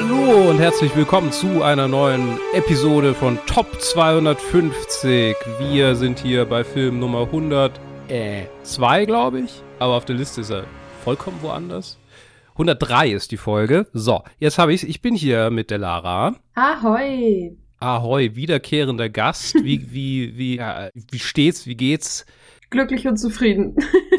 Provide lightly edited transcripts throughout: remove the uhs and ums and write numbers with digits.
Hallo und herzlich willkommen zu einer neuen Episode von Top 250. Wir sind hier bei Film Nummer 102, glaube ich. Aber auf der Liste ist er vollkommen woanders. 103 ist die Folge. So, jetzt habe ich's. Ich bin hier mit der Lara. Ahoi. Ahoi, wiederkehrender Gast. Wie steht's? Wie geht's? Glücklich und zufrieden.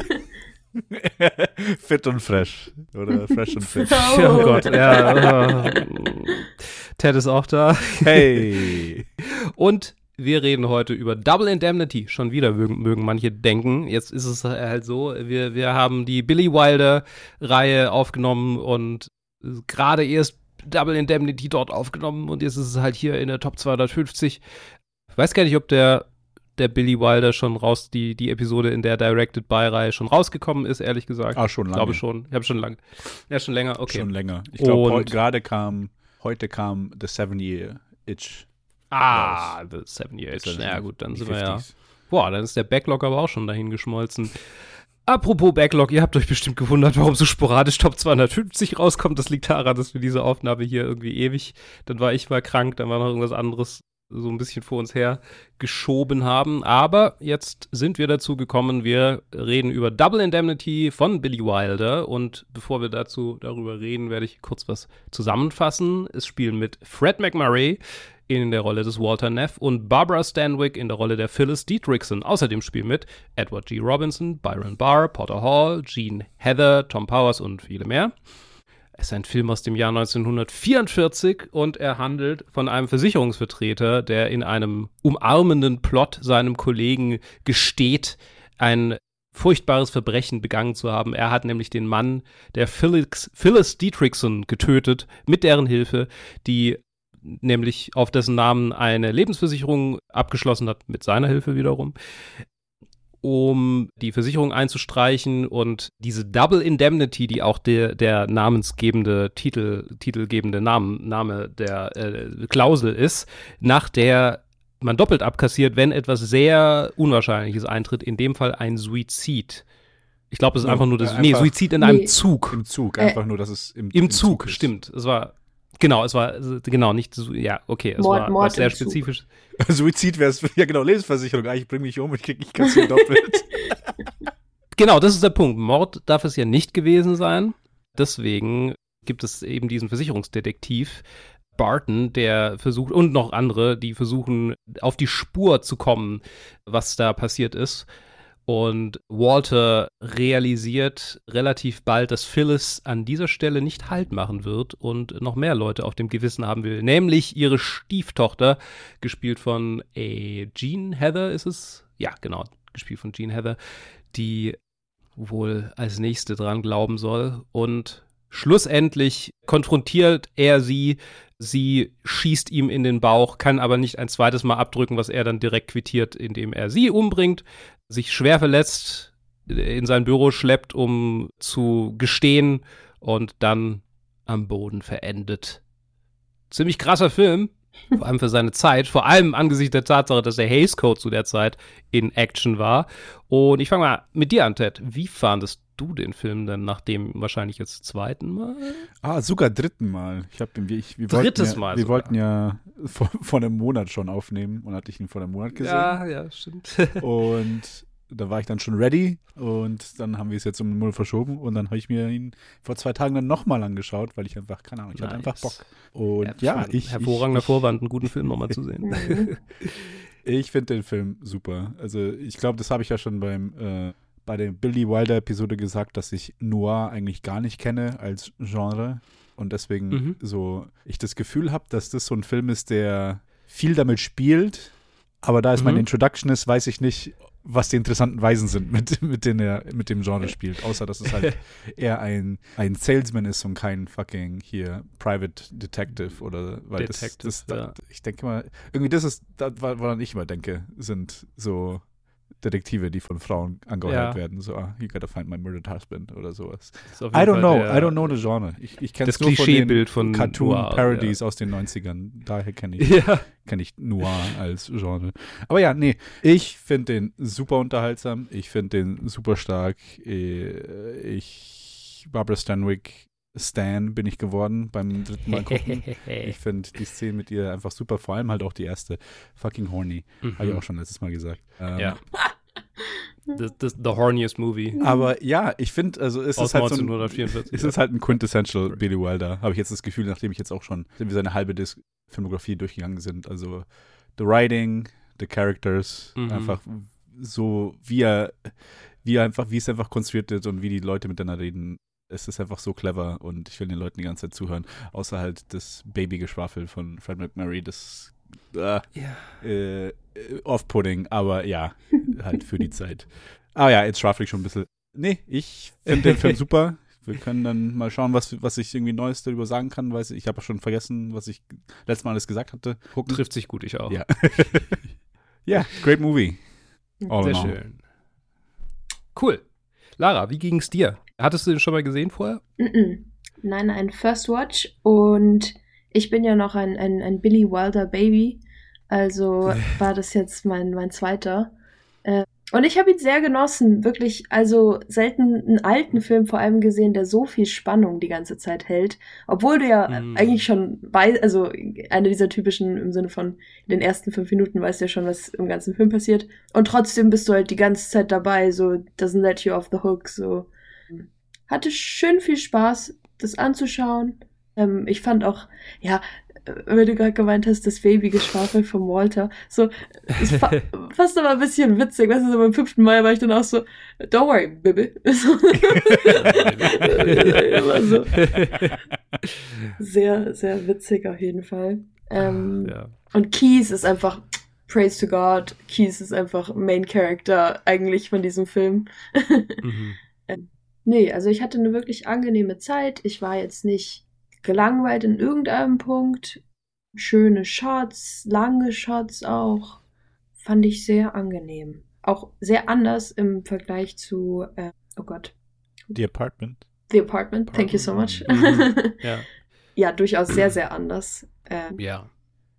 Fit und fresh. Oder fresh und fit. Oh Gott, ja. Ted ist auch da. Hey. Und wir reden heute über Double Indemnity. Schon wieder mögen manche denken. Jetzt ist es halt so, wir haben die Billy Wilder-Reihe aufgenommen und gerade erst Double Indemnity dort aufgenommen und jetzt ist es halt hier in der Top 250. Ich weiß gar nicht, ob der Billy Wilder schon raus, die Episode in der Directed-by-Reihe schon rausgekommen ist, ehrlich gesagt. Ah, schon lange. Ich glaube schon. Ich habe schon lange. Ja, schon länger, okay. Schon länger. Ich glaube, heute kam The 7-Year Itch. The 7-Year Itch. Ja gut, dann sind wir ja. Boah, dann ist der Backlog aber auch schon dahin geschmolzen. Apropos Backlog, ihr habt euch bestimmt gewundert, warum so sporadisch Top 250 rauskommt. Das liegt daran, dass wir diese Aufnahme hier irgendwie ewig, dann war ich mal krank, dann war noch irgendwas anderes so ein bisschen vor uns her geschoben haben. Aber jetzt sind wir dazu gekommen, wir reden über Double Indemnity von Billy Wilder. Und bevor wir darüber reden, werde ich kurz was zusammenfassen. Es spielen mit Fred MacMurray in der Rolle des Walter Neff und Barbara Stanwyck in der Rolle der Phyllis Dietrichson. Außerdem spielen mit Edward G. Robinson, Byron Barr, Potter Hall, Gene Heather, Tom Powers und viele mehr. Es ist ein Film aus dem Jahr 1944 und er handelt von einem Versicherungsvertreter, der in einem umarmenden Plot seinem Kollegen gesteht, ein furchtbares Verbrechen begangen zu haben. Er hat nämlich den Mann der Phyllis Dietrichson getötet, mit deren Hilfe, die nämlich auf dessen Namen eine Lebensversicherung abgeschlossen hat, mit seiner Hilfe wiederum, um die Versicherung einzustreichen und diese Double Indemnity, die auch der namensgebende, titelgebende Name der Klausel ist, nach der man doppelt abkassiert, wenn etwas sehr Unwahrscheinliches eintritt, in dem Fall ein Suizid. Ich glaube, es ist einfach nur Suizid in einem Zug. Im Zug, einfach nur, dass es im Zug ist. Stimmt. Es war nicht so, ja, okay, es war was sehr spezifisch. Suizid wäre es, ja genau, Lebensversicherung, eigentlich bring mich um, ich krieg ganz viel doppelt. Genau, das ist der Punkt. Mord darf es ja nicht gewesen sein. Deswegen gibt es eben diesen Versicherungsdetektiv Barton, der versucht, und noch andere, die versuchen, auf die Spur zu kommen, was da passiert ist. Und Walter realisiert relativ bald, dass Phyllis an dieser Stelle nicht Halt machen wird und noch mehr Leute auf dem Gewissen haben will. Nämlich ihre Stieftochter, gespielt von Gene Heather ist es? Ja, genau, gespielt von Gene Heather, die wohl als Nächste dran glauben soll. Und schlussendlich konfrontiert er sie schießt ihm in den Bauch, kann aber nicht ein zweites Mal abdrücken, was er dann direkt quittiert, indem er sie umbringt, sich schwer verletzt in sein Büro schleppt, um zu gestehen und dann am Boden verendet. Ziemlich krasser Film, vor allem für seine Zeit, vor allem angesichts der Tatsache, dass der Hays Code zu der Zeit in Action war. Und ich fange mal mit dir an, Ted. Wie fandest du den Film denn nach dem wahrscheinlich jetzt zweiten Mal? Sogar dritten Mal. Wir wollten ja vor einem Monat schon aufnehmen und hatte ich ihn vor einem Monat gesehen. Ja, stimmt. Und da war ich dann schon ready und dann haben wir es jetzt um einen Monat verschoben und dann habe ich mir ihn vor 2 Tagen dann nochmal angeschaut, weil ich einfach, keine Ahnung, ich hatte einfach Bock. Und hervorragender Vorwand, einen guten Film nochmal zu sehen. Ich finde den Film super. Also ich glaube, das habe ich ja schon bei der Billy Wilder-Episode gesagt, dass ich Noir eigentlich gar nicht kenne als Genre und deswegen ich das Gefühl habe, dass das so ein Film ist, der viel damit spielt, aber da es meine Introduction ist, weiß ich nicht, was die interessanten Weisen sind, mit denen er mit dem Genre spielt, außer dass es halt eher ein Salesman ist und kein fucking hier Private Detective oder weil ich denke mal, irgendwie das ist, woran ich immer denke, sind so Detektive, die von Frauen angeheuert werden. So, you gotta find my murdered husband oder sowas. I don't know the genre. Ich kenne es nur von den Cartoon-Parodies aus den 90ern. Daher kenne ich Noir als Genre. Aber ja, nee, ich finde den super unterhaltsam. Ich finde den super stark. Barbara Stanwyck Stan bin ich geworden beim 3. Mal gucken. Ich finde die Szene mit ihr einfach super, vor allem halt auch die erste. Fucking horny. Habe ich auch schon letztes Mal gesagt. Ja. The horniest movie. Aber ja, ich finde, also ist es halt 1944, ist es halt ein quintessential Billy Wilder, habe ich jetzt das Gefühl, nachdem ich jetzt auch schon seine halbe Filmografie durchgegangen sind. Also the writing, the characters, einfach so, wie es einfach konstruiert wird und wie die Leute miteinander reden. Es ist einfach so clever und ich will den Leuten die ganze Zeit zuhören. Außer halt das Babygeschwafel von Fred McMurray, das off-putting, aber ja, halt für die Zeit. Aber ja, jetzt schwafel ich schon ein bisschen. Nee, ich finde den Film super. Wir können dann mal schauen, was ich irgendwie Neues darüber sagen kann, weil ich habe schon vergessen, was ich letztes Mal alles gesagt hatte. Gucken. Trifft sich gut, ich auch. Ja, ja, great movie. Sehr schön. Cool. Lara, wie ging es dir? Hattest du den schon mal gesehen vorher? Nein, ein First Watch und ich bin ja noch ein Billy Wilder Baby, also war das jetzt mein zweiter. Und ich habe ihn sehr genossen, wirklich, also selten einen alten Film vor allem gesehen, der so viel Spannung die ganze Zeit hält, obwohl du ja eigentlich schon weißt, also einer dieser typischen im Sinne von in den ersten 5 Minuten weißt du ja schon, was im ganzen Film passiert und trotzdem bist du halt die ganze Zeit dabei, so doesn't let you off the hook, so. Hatte schön viel Spaß, das anzuschauen. Ich fand auch, ja, wenn du gerade gemeint hast, das Babygeschwafel von Walter, so, ist fast aber ein bisschen witzig, weißt du, so beim 5. Mal war ich dann auch so, don't worry, baby. So. Sehr, sehr witzig auf jeden Fall. Ja. Und Keys ist einfach, praise to God, Keys ist einfach Main Character eigentlich von diesem Film. Nee, also ich hatte eine wirklich angenehme Zeit. Ich war jetzt nicht gelangweilt in irgendeinem Punkt. Schöne Shots, lange Shots auch. Fand ich sehr angenehm. Auch sehr anders im Vergleich zu, oh Gott. The Apartment. The Apartment, thank you so much. Ja. Ja, durchaus sehr, sehr anders. Ja.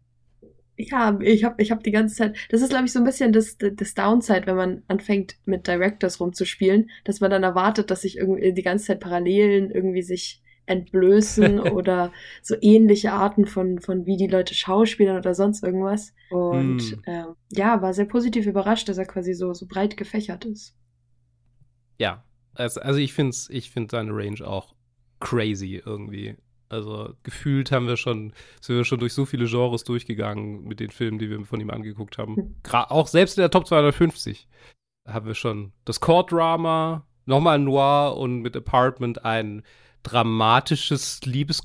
Ja, ich hab die ganze Zeit, das ist, glaube ich, so ein bisschen das Downside, wenn man anfängt, mit Directors rumzuspielen, dass man dann erwartet, dass sich irgendwie die ganze Zeit Parallelen irgendwie sich entblößen oder so ähnliche Arten von wie die Leute schauspielern oder sonst irgendwas. Und ja, war sehr positiv überrascht, dass er quasi so breit gefächert ist. Ja, also ich finde seine Range auch crazy irgendwie. Also gefühlt sind wir schon durch so viele Genres durchgegangen mit den Filmen, die wir von ihm angeguckt haben. Auch selbst in der Top 250 haben wir schon das Court-Drama, nochmal Noir und mit Apartment ein dramatisches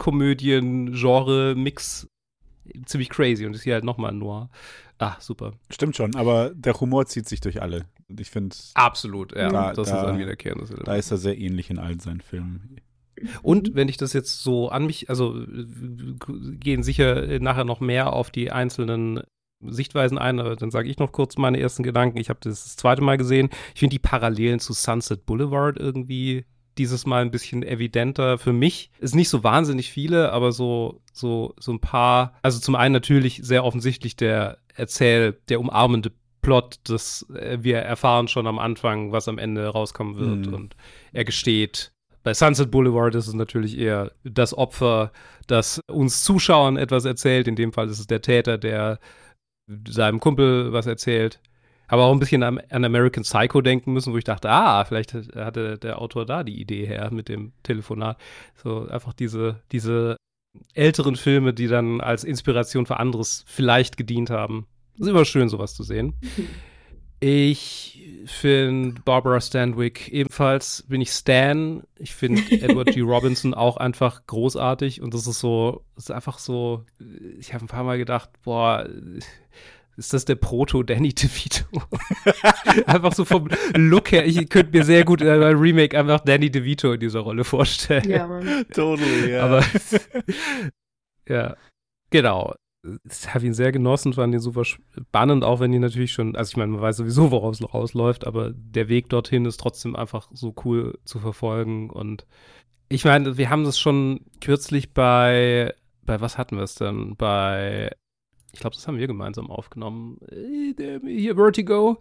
Liebeskomödien-Genre-Mix. Ziemlich crazy und ist hier halt nochmal Noir. Ah, super. Stimmt schon, aber der Humor zieht sich durch alle. Und ich finde absolut, ja. Das ist ein wiederkehrendes Element. Da ist er sehr ähnlich in allen seinen Filmen. Und wenn ich das jetzt so an mich, also gehen sicher nachher noch mehr auf die einzelnen Sichtweisen ein, aber dann sage ich noch kurz meine ersten Gedanken. Ich habe das zweite Mal gesehen. Ich finde die Parallelen zu Sunset Boulevard irgendwie dieses Mal ein bisschen evidenter für mich. Ist nicht so wahnsinnig viele, aber so ein paar. Also zum einen natürlich sehr offensichtlich der umarmende Plot, dass wir erfahren schon am Anfang, was am Ende rauskommen wird und er gesteht. Bei Sunset Boulevard ist es natürlich eher das Opfer, das uns Zuschauern etwas erzählt. In dem Fall ist es der Täter, der seinem Kumpel was erzählt. Aber auch ein bisschen an American Psycho denken müssen, wo ich dachte, vielleicht hatte der Autor da die Idee her mit dem Telefonat. So einfach diese älteren Filme, die dann als Inspiration für anderes vielleicht gedient haben. Es ist immer schön, sowas zu sehen. Ich finde Barbara Stanwyck ebenfalls, bin ich Stan. Ich finde Edward G. Robinson auch einfach großartig und das ist einfach so, ich habe ein paar Mal gedacht, boah, ist das der Proto-Danny DeVito? Einfach so vom Look her, ich könnte mir sehr gut in einem Remake einfach Danny DeVito in dieser Rolle vorstellen. Ja, Mann. Totally, ja. Aber, ja, genau. Ich habe ihn sehr genossen, fand ihn super spannend, auch wenn die natürlich schon, also ich meine, man weiß sowieso, worauf es rausläuft, aber der Weg dorthin ist trotzdem einfach so cool zu verfolgen und ich meine, wir haben das schon kürzlich bei was hatten wir es denn? Ich glaube, das haben wir gemeinsam aufgenommen. Hier, Vertigo,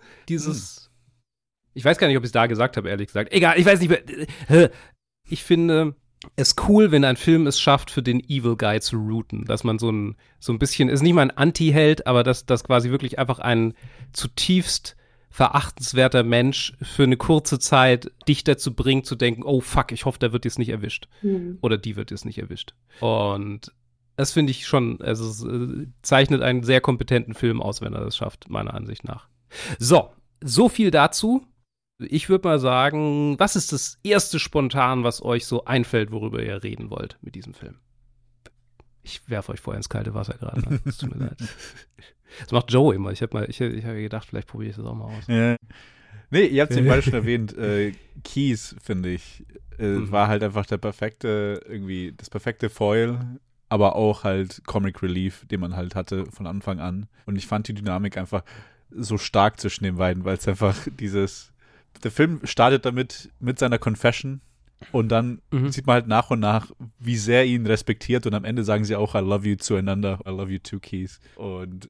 ich weiß gar nicht, ob ich es da gesagt habe, ehrlich gesagt. Egal, ich weiß nicht mehr. Ich finde, es cool, wenn ein Film es schafft, für den Evil Guy zu rooten. Dass man so ein bisschen, ist nicht mal ein Anti-Held, aber dass quasi wirklich einfach ein zutiefst verachtenswerter Mensch für eine kurze Zeit dich dazu bringt, zu denken, oh fuck, ich hoffe, der wird jetzt nicht erwischt. Oder die wird jetzt nicht erwischt. Und das finde ich schon, also es zeichnet einen sehr kompetenten Film aus, wenn er das schafft, meiner Ansicht nach. So viel dazu. Ich würde mal sagen, was ist das erste spontan, was euch so einfällt, worüber ihr reden wollt mit diesem Film? Ich werfe euch vorher ins kalte Wasser gerade. Ne? Das tut mir leid. Das macht Joe immer. Ich habe gedacht, vielleicht probiere ich das auch mal aus. Ja. Nee, ihr habt es beide schon erwähnt. Keys, finde ich, war halt einfach das perfekte Foil, aber auch halt Comic Relief, den man halt hatte von Anfang an. Und ich fand die Dynamik einfach so stark zwischen den beiden, weil es einfach der Film startet damit mit seiner Confession und dann sieht man halt nach und nach, wie sehr ihn respektiert und am Ende sagen sie auch I love you zueinander, I love you too, Keys. Und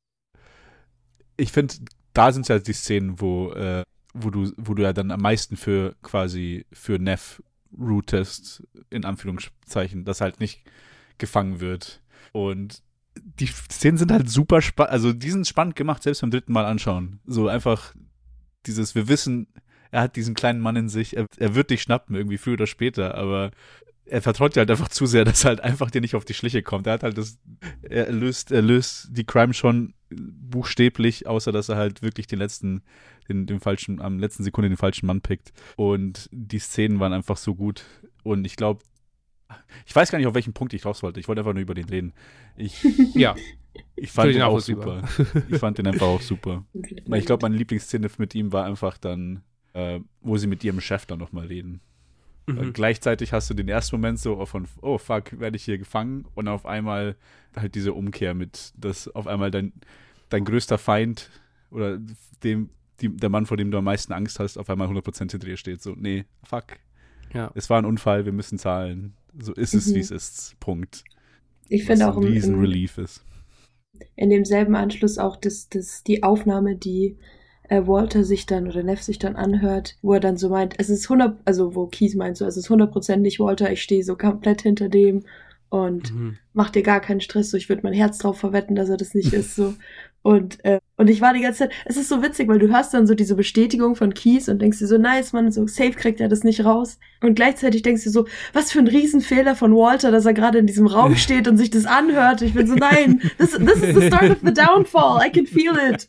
ich finde, da sind ja die Szenen, wo du ja dann am meisten für Neff rootest, in Anführungszeichen, das halt nicht gefangen wird. Und die Szenen sind halt super spannend, also die sind spannend gemacht, selbst beim dritten Mal anschauen. So einfach wir wissen, er hat diesen kleinen Mann in sich, er wird dich schnappen, irgendwie früher oder später, aber er vertraut dir halt einfach zu sehr, dass er halt einfach dir nicht auf die Schliche kommt. Er hat halt er löst die Crime schon buchstäblich, außer dass er halt wirklich am letzten Sekunde den falschen Mann pickt. Und die Szenen waren einfach so gut. Und ich glaube, ich weiß gar nicht, auf welchen Punkt ich raus wollte. Ich wollte einfach nur über den reden. Ich fand den auch super. Ich fand den einfach auch super. Weil ich glaube, meine Lieblingsszene mit ihm war einfach dann, wo sie mit ihrem Chef dann nochmal reden. Gleichzeitig hast du den ersten Moment so von, oh fuck, werde ich hier gefangen? Und auf einmal halt diese Umkehr mit, dass auf einmal dein größter Feind oder der Mann, vor dem du am meisten Angst hast, auf einmal 100% hinter dir steht. So, nee, fuck. Ja. Es war ein Unfall, wir müssen zahlen. So ist es, wie es ist. Punkt. Ich finde auch ein Riesen-Relief ist. In demselben Anschluss auch die Aufnahme, die Walter sich dann oder Neff sich dann anhört, wo er dann so meint, es ist 100%, also wo Keys meint so, es ist 100% nicht Walter, ich stehe so komplett hinter dem und mach dir gar keinen Stress, so ich würde mein Herz drauf verwetten, dass er das nicht ist, so. Und ich war die ganze Zeit, es ist so witzig, weil du hörst dann so diese Bestätigung von Keys und denkst dir so, nice, Mann, so safe kriegt er das nicht raus. Und gleichzeitig denkst du so, was für ein Riesenfehler von Walter, dass er gerade in diesem Raum steht und sich das anhört. Ich bin so, nein, this is the start of the downfall, I can feel it.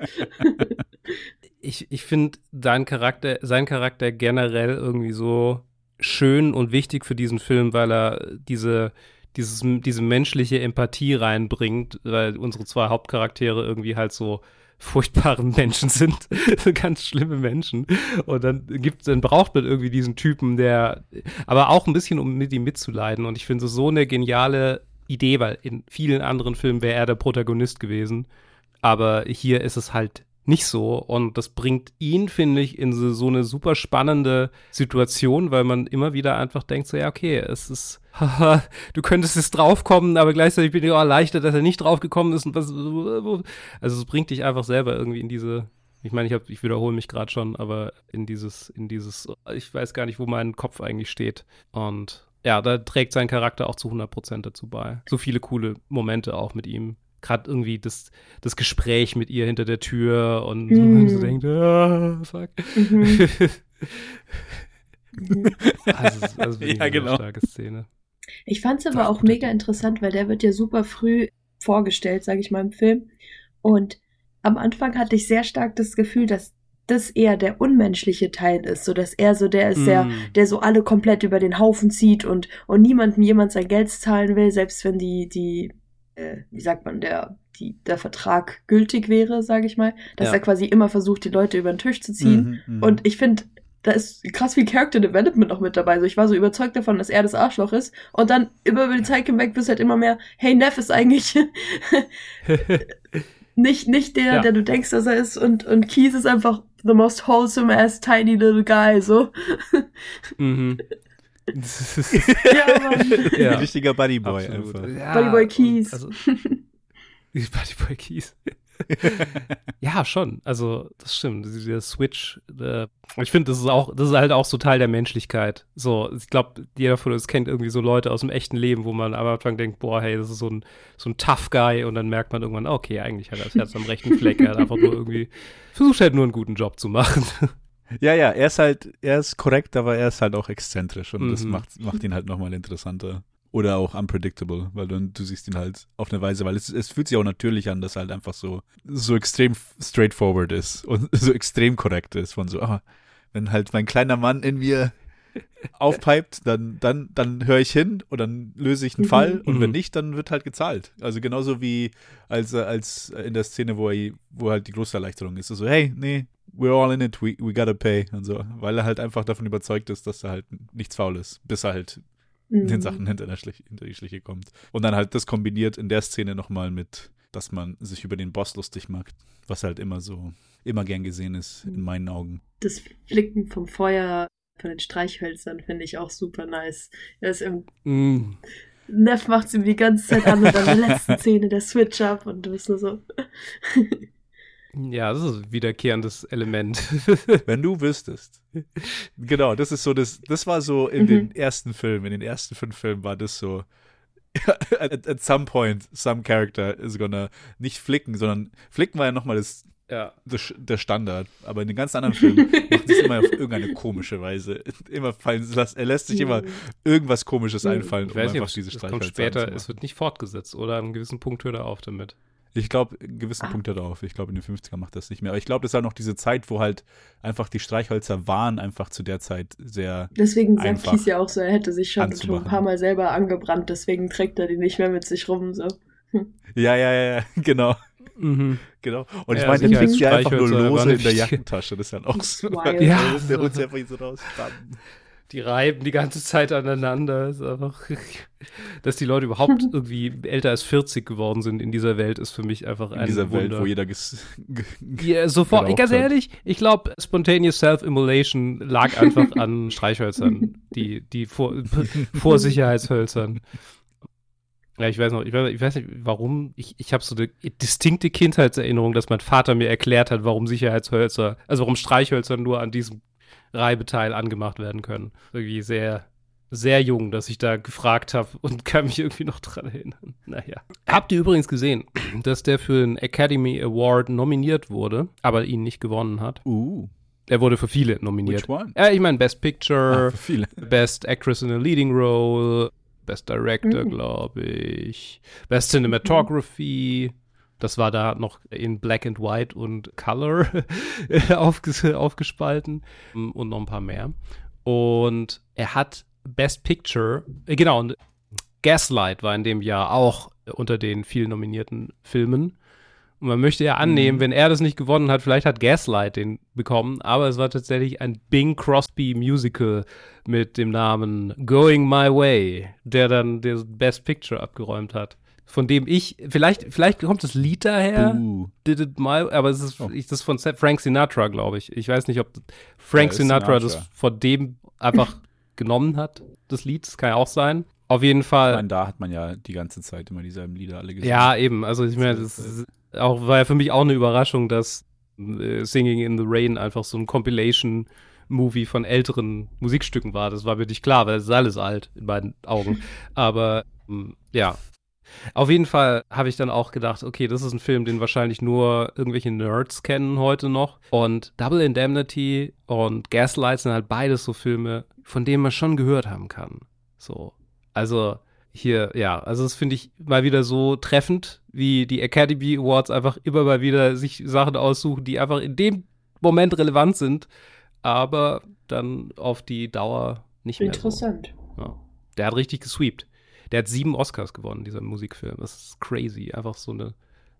Ich finde sein Charakter generell irgendwie so schön und wichtig für diesen Film, weil er diese menschliche Empathie reinbringt, weil unsere zwei Hauptcharaktere irgendwie halt so furchtbare Menschen sind, ganz schlimme Menschen. Und dann braucht man irgendwie diesen Typen, der, aber auch ein bisschen, um mit ihm mitzuleiden. Und ich finde so eine geniale Idee, weil in vielen anderen Filmen wäre er der Protagonist gewesen. Aber hier ist es halt nicht so. Und das bringt ihn, finde ich, in so eine super spannende Situation, weil man immer wieder einfach denkt, so ja, okay, es ist, haha, du könntest jetzt draufkommen, aber gleichzeitig bin ich auch erleichtert, dass er nicht draufgekommen ist. Und also es bringt dich einfach selber irgendwie in diese, ich meine, ich wiederhole mich gerade schon, aber in dieses, ich weiß gar nicht, wo mein Kopf eigentlich steht. Und ja, da trägt sein Charakter auch zu 100% dazu bei. So viele coole Momente auch mit ihm. Gerade irgendwie das Gespräch mit ihr hinter der Tür und man so denkt, fuck. Also ja, genau. Eine starke Szene. Ich fand es aber auch mega interessant, weil der wird ja super früh vorgestellt, sage ich mal, im Film. Und am Anfang hatte ich sehr stark das Gefühl, dass das eher der unmenschliche Teil ist, so dass er so der ist, der so alle komplett über den Haufen zieht und niemandem jemand sein Geld zahlen will, selbst wenn die wie sagt man, der Vertrag gültig wäre, sage ich mal, dass er quasi immer versucht, die Leute über den Tisch zu ziehen. Und ich finde, da ist krass viel Character Development noch mit dabei. So, ich war so überzeugt davon, dass er das Arschloch ist. Und dann über die Zeit hinweg bist halt immer mehr, hey, Neff ist eigentlich nicht der du denkst, dass er ist. Und Keys ist einfach the most wholesome ass tiny little guy, so. Ja, Mann. Ja. Ein richtiger Buddyboy einfach. Ja, Buddyboy Keys. Buddyboy Keys. Ja, schon. Also, das stimmt. Dieser Switch, ich finde, das ist halt auch so Teil der Menschlichkeit. So, ich glaube, jeder von uns kennt irgendwie so Leute aus dem echten Leben, wo man am Anfang denkt, boah, hey, das ist so ein Tough Guy und dann merkt man irgendwann, okay, eigentlich hat er das Herz am rechten Fleck. Er hat einfach nur irgendwie, versucht halt nur einen guten Job zu machen. Ja, er ist korrekt, aber er ist halt auch exzentrisch und das macht ihn halt nochmal interessanter. Oder auch unpredictable, weil du siehst ihn halt auf eine Weise, weil es fühlt sich auch natürlich an, dass er halt einfach so extrem straightforward ist und so extrem korrekt ist von so, wenn halt mein kleiner Mann in mir aufpipet, dann höre ich hin und dann löse ich einen Fall und wenn nicht, dann wird halt gezahlt. Also genauso wie als in der Szene, wo halt die große Erleichterung ist. So, hey, nee, we're all in it, we gotta pay und so, weil er halt einfach davon überzeugt ist, dass er halt nichts faul ist, bis er halt den Sachen hinter die Schliche kommt. Und dann halt das kombiniert in der Szene nochmal mit, dass man sich über den Boss lustig macht, was halt immer gern gesehen ist, in meinen Augen. Das Flicken vom Feuer von den Streichhölzern finde ich auch super nice. Neff macht es ihm die ganze Zeit an und dann in der letzten Szene der Switch up und du bist nur so. Ja, das ist ein wiederkehrendes Element. Wenn du wüsstest. Genau, das ist so, das war so in den ersten 5 Filmen war das so, at some point, some character is gonna nicht flicken, sondern flicken war ja nochmal der Standard, aber in den ganz anderen Filmen macht es immer auf irgendeine komische Weise. Er lässt sich immer irgendwas Komisches einfallen, ich weiß nicht, einfach diese Streichhölzer kommt später, es wird nicht fortgesetzt, oder? An einem gewissen Punkt hört er auf damit. Ich glaube, einen gewissen Punkt hört er auf. Ich glaube, in den 50ern macht das nicht mehr. Aber ich glaube, das ist halt noch diese Zeit, wo halt einfach die Streichhölzer waren einfach zu der Zeit sehr Deswegen einfach. sagt Kies ja auch so, er hätte sich schon ein paar Mal selber angebrannt, deswegen trägt er die nicht mehr mit sich rum. So. Ja, genau. Genau. Und ich meine, der trägt ja einfach nur lose in der Jackentasche. Das ist dann auch so. Ja. Der holt sie einfach so raus. Die reiben die ganze Zeit aneinander. Ist einfach, dass die Leute überhaupt irgendwie älter als 40 geworden sind in dieser Welt, ist für mich einfach ein Wunder. In dieser Welt, wo jeder ja, sofort, ganz ehrlich, ich glaube, Spontaneous Self-Immolation lag einfach an Streichhölzern, die Vorsicherheitshölzern. Ja, ich weiß nicht, warum. Ich habe so eine distinkte Kindheitserinnerung, dass mein Vater mir erklärt hat, warum warum Streichhölzer nur an diesem Reibeteil angemacht werden können. Irgendwie sehr, sehr jung, dass ich da gefragt habe und kann mich irgendwie noch dran erinnern. Naja. Habt ihr übrigens gesehen, dass der für einen Academy Award nominiert wurde, aber ihn nicht gewonnen hat? Er wurde für viele nominiert. Which one? Ich meine, Best Picture, für viele. Best Actress in a Leading Role, Best Director, glaube ich, Best Cinematography. Das war da noch in Black and White und Color aufgespalten und noch ein paar mehr. Und er hat Best Picture, genau, und Gaslight war in dem Jahr auch unter den vielen nominierten Filmen. Und man möchte ja annehmen, wenn er das nicht gewonnen hat, vielleicht hat Gaslight den bekommen, aber es war tatsächlich ein Bing Crosby Musical mit dem Namen Going My Way, der dann das Best Picture abgeräumt hat. Von dem vielleicht kommt das Lied daher, Did It My, aber es ist, das ist von Frank Sinatra, glaube ich. Ich weiß nicht, ob Frank Sinatra das von dem einfach genommen hat, das Lied, das kann ja auch sein. Auf jeden Fall. Ich meine, da hat man ja die ganze Zeit immer dieselben Lieder alle gesungen. Ja, eben, also ich meine, das war ja für mich auch eine Überraschung, dass Singing in the Rain einfach so ein Compilation-Movie von älteren Musikstücken war. Das war mir nicht klar, weil es ist alles alt in meinen Augen. Aber ja. Auf jeden Fall habe ich dann auch gedacht, okay, das ist ein Film, den wahrscheinlich nur irgendwelche Nerds kennen heute noch. Und Double Indemnity und Gaslight sind halt beides so Filme, von denen man schon gehört haben kann. So, also hier, ja, also das finde ich mal wieder so treffend, wie die Academy Awards einfach immer mal wieder sich Sachen aussuchen, die einfach in dem Moment relevant sind, aber dann auf die Dauer nicht mehr. Interessant. So. Ja. Der hat richtig gesweept. Der hat 7 Oscars gewonnen, dieser Musikfilm. Das ist crazy. Einfach so ein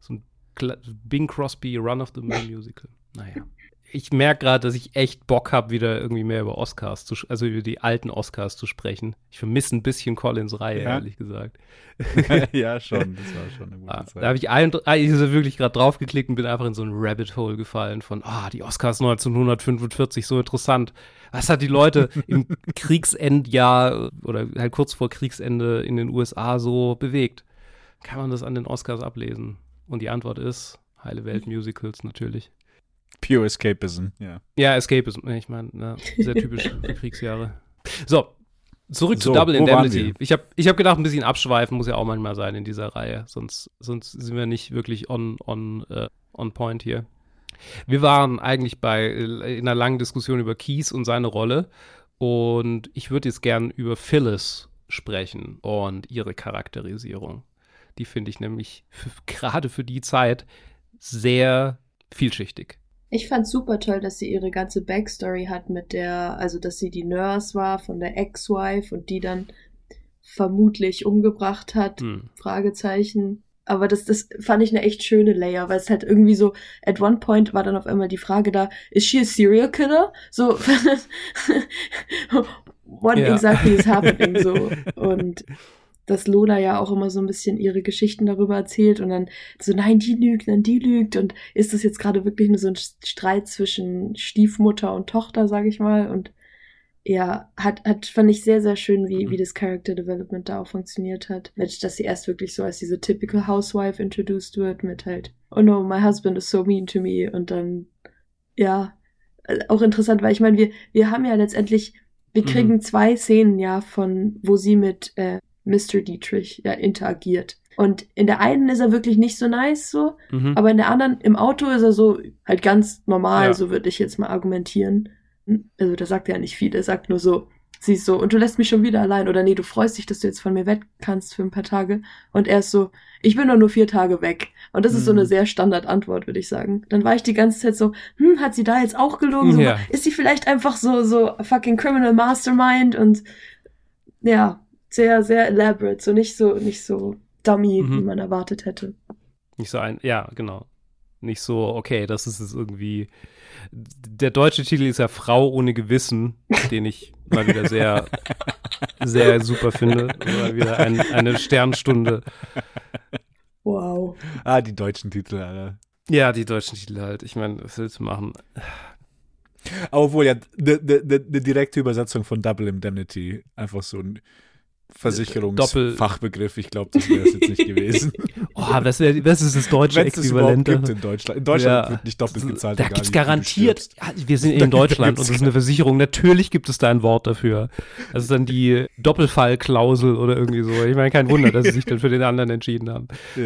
Bing Crosby Run-of-the-Mill-Musical. Naja. Ich merke gerade, dass ich echt Bock habe, wieder irgendwie mehr über also über die alten Oscars zu sprechen. Ich vermisse ein bisschen Collins Reihe, ehrlich gesagt. Ja, schon. Das war schon eine gute Zeit. Da habe ich wirklich gerade draufgeklickt und bin einfach in so ein Rabbit Hole gefallen von, die Oscars 1945, so interessant. Was hat die Leute im Kriegsendjahr oder halt kurz vor Kriegsende in den USA so bewegt? Kann man das an den Oscars ablesen? Und die Antwort ist Heile Welt Musicals natürlich. Pure Escapism, ja. Ja, Escapism, ich meine, sehr typisch für Kriegsjahre. So, zurück zu Double Indemnity. Ich hab gedacht, ein bisschen abschweifen muss ja auch manchmal sein in dieser Reihe, sonst sind wir nicht wirklich on point hier. Wir waren eigentlich in einer langen Diskussion über Keyes und seine Rolle und ich würde jetzt gern über Phyllis sprechen und ihre Charakterisierung. Die finde ich nämlich gerade für die Zeit sehr vielschichtig. Ich fand super toll, dass sie ihre ganze Backstory hat also dass sie die Nurse war von der Ex-Wife und die dann vermutlich umgebracht hat, Fragezeichen. Aber das fand ich eine echt schöne Layer, weil es halt irgendwie so, at one point war dann auf einmal die Frage da, is she a serial killer? So, what exactly is happening? So, und dass Lola ja auch immer so ein bisschen ihre Geschichten darüber erzählt und dann so, nein, die lügt und ist das jetzt gerade wirklich nur so ein Streit zwischen Stiefmutter und Tochter, sag ich mal, und ja, fand ich sehr, sehr schön, wie das Character Development da auch funktioniert hat. Dass sie erst wirklich so als diese typical Housewife introduced wird mit halt, oh no, my husband is so mean to me und dann, ja, auch interessant, weil ich meine, wir haben ja letztendlich, wir kriegen 2 Szenen ja wo sie mit Mr. Dietrich interagiert. Und in der einen ist er wirklich nicht so nice, so, aber in der anderen, im Auto ist er so halt ganz normal, so würde ich jetzt mal argumentieren. Also da sagt er ja nicht viel, er sagt nur so, sie ist so, und du lässt mich schon wieder allein, oder nee, du freust dich, dass du jetzt von mir weg kannst für ein paar Tage. Und er ist so, ich bin doch nur 4 Tage weg. Und das ist so eine sehr Standardantwort, würde ich sagen. Dann war ich die ganze Zeit so, hat sie da jetzt auch gelogen? So, ist sie vielleicht einfach so fucking Criminal Mastermind? Und ja, sehr, sehr elaborate, so nicht so dummy, wie man erwartet hätte. Nicht so genau. Nicht so, okay, das ist es irgendwie. Der deutsche Titel ist ja Frau ohne Gewissen, den ich mal wieder sehr, sehr super finde. Mal wieder eine Sternstunde. Wow. Die deutschen Titel, Alter. Ja, die deutschen Titel halt. Ich meine, was willst du machen? Obwohl, ja, eine direkte Übersetzung von Double Indemnity, einfach so ein Versicherungsfachbegriff, ich glaube, das wäre es jetzt nicht gewesen. Was ist das deutsche Äquivalent? Gibt in Deutschland. In Deutschland wird nicht doppelt gezahlt. Da gibt es garantiert, wir sind in Deutschland und das ist eine Versicherung, natürlich gibt es da ein Wort dafür. Das ist dann die Doppelfallklausel oder irgendwie so. Ich meine, kein Wunder, dass sie sich dann für den anderen entschieden haben.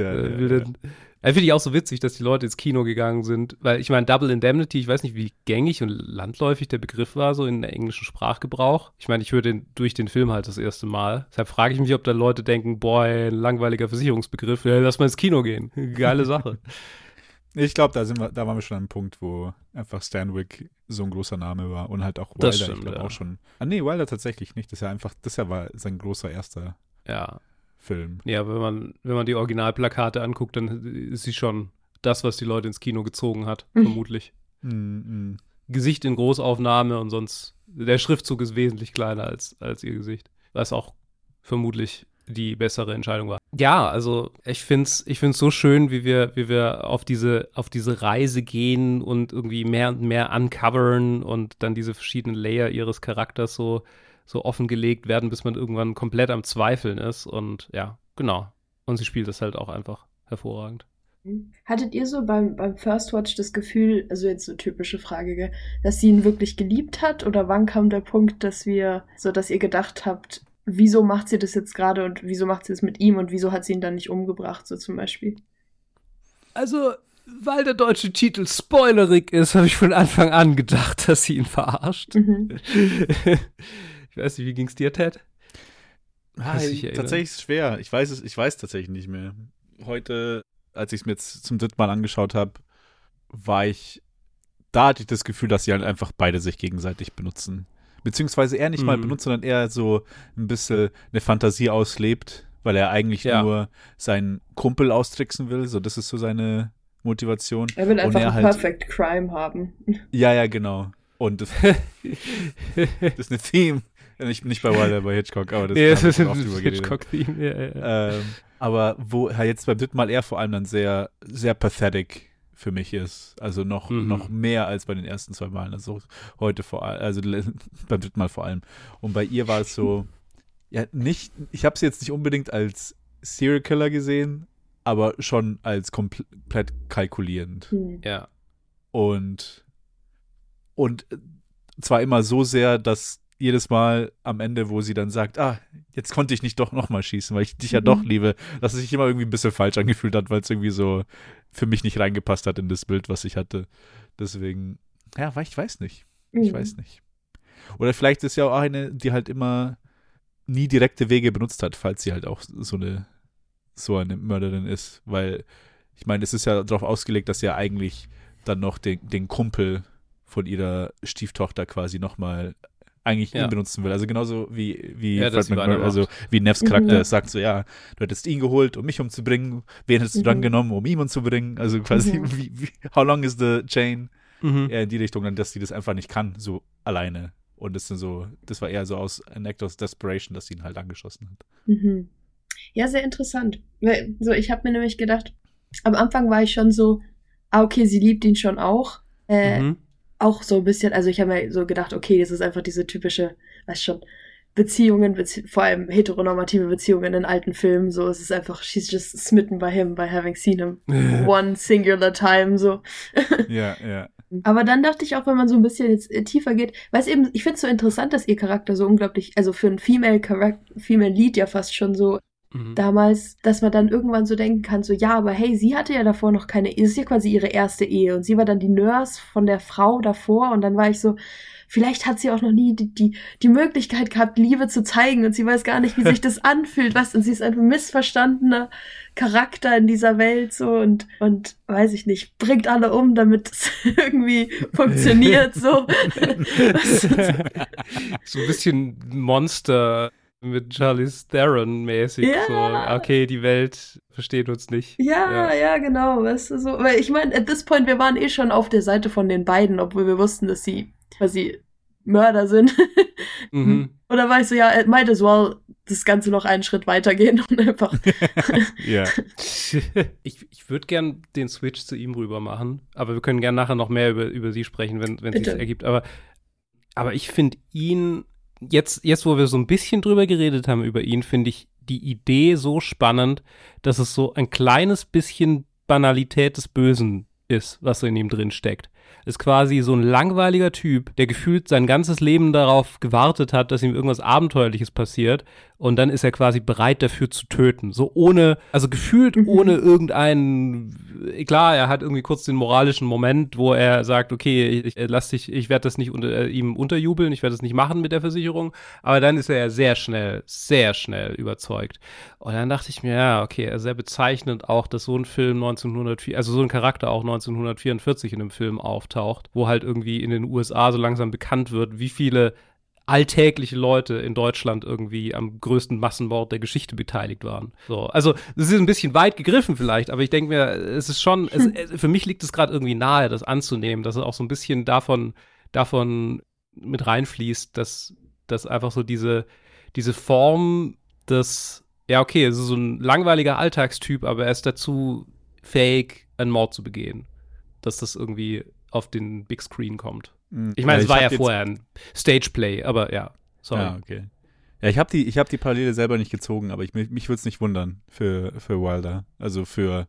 Finde ich auch so witzig, dass die Leute ins Kino gegangen sind, weil ich meine, Double Indemnity, ich weiß nicht, wie gängig und landläufig der Begriff war, so in der englischen Sprachgebrauch. Ich meine, ich höre den durch den Film halt das erste Mal. Deshalb frage ich mich, ob da Leute denken, boah, ein langweiliger Versicherungsbegriff, lass mal ins Kino gehen. Geile Sache. Ich glaube, da waren wir schon an einem Punkt, wo einfach Stanwyck so ein großer Name war und halt auch Wilder. Das stimmt, ich glaube auch schon. Nee, Wilder tatsächlich nicht. Das war sein großer erster Film. Ja, wenn man die Originalplakate anguckt, dann ist sie schon das, was die Leute ins Kino gezogen hat, vermutlich. Gesicht in Großaufnahme und sonst, der Schriftzug ist wesentlich kleiner als ihr Gesicht, was auch vermutlich die bessere Entscheidung war. Ja, also ich find's so schön, wie wir auf diese Reise gehen und irgendwie mehr und mehr uncovern und dann diese verschiedenen Layer ihres Charakters so offengelegt werden, bis man irgendwann komplett am Zweifeln ist. Und ja, genau. Und sie spielt das halt auch einfach hervorragend. Hattet ihr so beim First Watch das Gefühl, also jetzt so typische Frage, gell, dass sie ihn wirklich geliebt hat? Oder wann kam der Punkt, dass ihr gedacht habt, wieso macht sie das jetzt gerade und wieso macht sie das mit ihm und wieso hat sie ihn dann nicht umgebracht, so zum Beispiel? Also, weil der deutsche Titel spoilerig ist, habe ich von Anfang an gedacht, dass sie ihn verarscht. Ich weiß nicht, wie ging's dir, Ted? Tatsächlich ist es schwer. Ich weiß tatsächlich nicht mehr. Heute, als ich es mir jetzt zum 3. Mal angeschaut habe, hatte ich das Gefühl, dass sie halt einfach beide sich gegenseitig benutzen. Beziehungsweise er nicht mal benutzt, sondern er so ein bisschen eine Fantasie auslebt, weil er eigentlich nur seinen Kumpel austricksen will. So, das ist so seine Motivation. Er will einfach ein Perfect Crime haben. Ja, genau. Und das ist eine Theme. Nicht bei Wilder, bei Hitchcock, aber das ist ein Hitchcock-Theme. Aber wo jetzt beim 3. Mal er vor allem dann sehr, sehr pathetic für mich ist. Also noch mehr als bei den ersten 2 Malen. Also heute beim 3. Mal vor allem. Und bei ihr war es so, ich habe sie jetzt nicht unbedingt als Serial Killer gesehen, aber schon als komplett kalkulierend. Ja. Und zwar immer so sehr, dass jedes Mal am Ende, wo sie dann sagt, jetzt konnte ich nicht doch nochmal schießen, weil ich dich ja doch liebe, dass es sich immer irgendwie ein bisschen falsch angefühlt hat, weil es irgendwie so für mich nicht reingepasst hat in das Bild, was ich hatte. Deswegen, ja, ich weiß nicht. Ich weiß nicht. Oder vielleicht ist ja auch eine, die halt immer nie direkte Wege benutzt hat, falls sie halt auch so eine Mörderin ist, weil ich meine, es ist ja darauf ausgelegt, dass sie ja eigentlich dann noch den Kumpel von ihrer Stieftochter quasi nochmal eigentlich ihn benutzen will. Also genauso wie Fred McMurray, also wie Nevs Charakter sagt so, ja, du hättest ihn geholt, um mich umzubringen, wen hättest du dann genommen, um ihn umzubringen? Also quasi, how long is the chain? Eher in die Richtung, dann, dass sie das einfach nicht kann, so alleine. Und das war eher so ein Act of Desperation, dass sie ihn halt angeschossen hat. Ja, sehr interessant. So, ich habe mir nämlich gedacht, am Anfang war ich schon so, okay, sie liebt ihn schon auch. Auch so ein bisschen, also ich habe mir so gedacht, okay, das ist einfach diese typische, weißt schon, Beziehungen, vor allem heteronormative Beziehungen in alten Filmen, so, es ist einfach, she's just smitten by him, by having seen him one singular time, so. Ja. Aber dann dachte ich auch, wenn man so ein bisschen jetzt tiefer geht, weil eben, ich finde es so interessant, dass ihr Charakter so unglaublich, also für ein Female Lead ja fast schon so damals, dass man dann irgendwann so denken kann, so, ja, aber hey, sie hatte ja davor noch keine Ehe, das ist ja quasi ihre erste Ehe und sie war dann die Nurse von der Frau davor und dann war ich so, vielleicht hat sie auch noch nie die Möglichkeit gehabt, Liebe zu zeigen und sie weiß gar nicht, wie sich das anfühlt, was, und sie ist ein missverstandener Charakter in dieser Welt, so, und weiß ich nicht, bringt alle um, damit es irgendwie funktioniert, so. So ein bisschen Monster mit Charlize Theron-mäßig, so, okay, die Welt versteht uns nicht. Ja, genau, weißt du, so, weil ich meine, at this point, wir waren schon auf der Seite von den beiden, obwohl wir wussten, dass sie quasi Mörder sind. Oder war ich so, ja, might as well das Ganze noch einen Schritt weitergehen und einfach. Ja. Ich würde gern den Switch zu ihm rüber machen, aber wir können gern nachher noch mehr über sie sprechen, wenn es sich ergibt. Aber ich finde ihn, jetzt, wo wir so ein bisschen drüber geredet haben über ihn, finde ich die Idee so spannend, dass es so ein kleines bisschen Banalität des Bösen ist, was so in ihm drin steckt. Ist quasi so ein langweiliger Typ, der gefühlt sein ganzes Leben darauf gewartet hat, dass ihm irgendwas Abenteuerliches passiert und dann ist er quasi bereit dafür zu töten. So ohne, also gefühlt ohne irgendeinen, klar, er hat irgendwie kurz den moralischen Moment, wo er sagt, okay, ich werde das nicht ihm unterjubeln, ich werde das nicht machen mit der Versicherung, aber dann ist er ja sehr schnell überzeugt. Und dann dachte ich mir, ja, okay, sehr bezeichnend auch, dass so ein Film so ein Charakter auch 1944 in einem Film auftaucht, wo halt irgendwie in den USA so langsam bekannt wird, wie viele alltägliche Leute in Deutschland irgendwie am größten Massenmord der Geschichte beteiligt waren. So, also das ist ein bisschen weit gegriffen vielleicht, aber ich denke mir, es ist schon, für mich liegt es gerade irgendwie nahe, das anzunehmen, dass es auch so ein bisschen davon mit reinfließt, dass einfach so diese Form des, ja okay, es ist so ein langweiliger Alltagstyp, aber er ist dazu fähig, einen Mord zu begehen. Dass das irgendwie auf den Big Screen kommt. Ich meine, es war ja vorher ein Stageplay, aber ja, sorry. Ja, okay. Ja, ich hab die Parallele selber nicht gezogen, aber mich würde es nicht wundern für Wilder. Also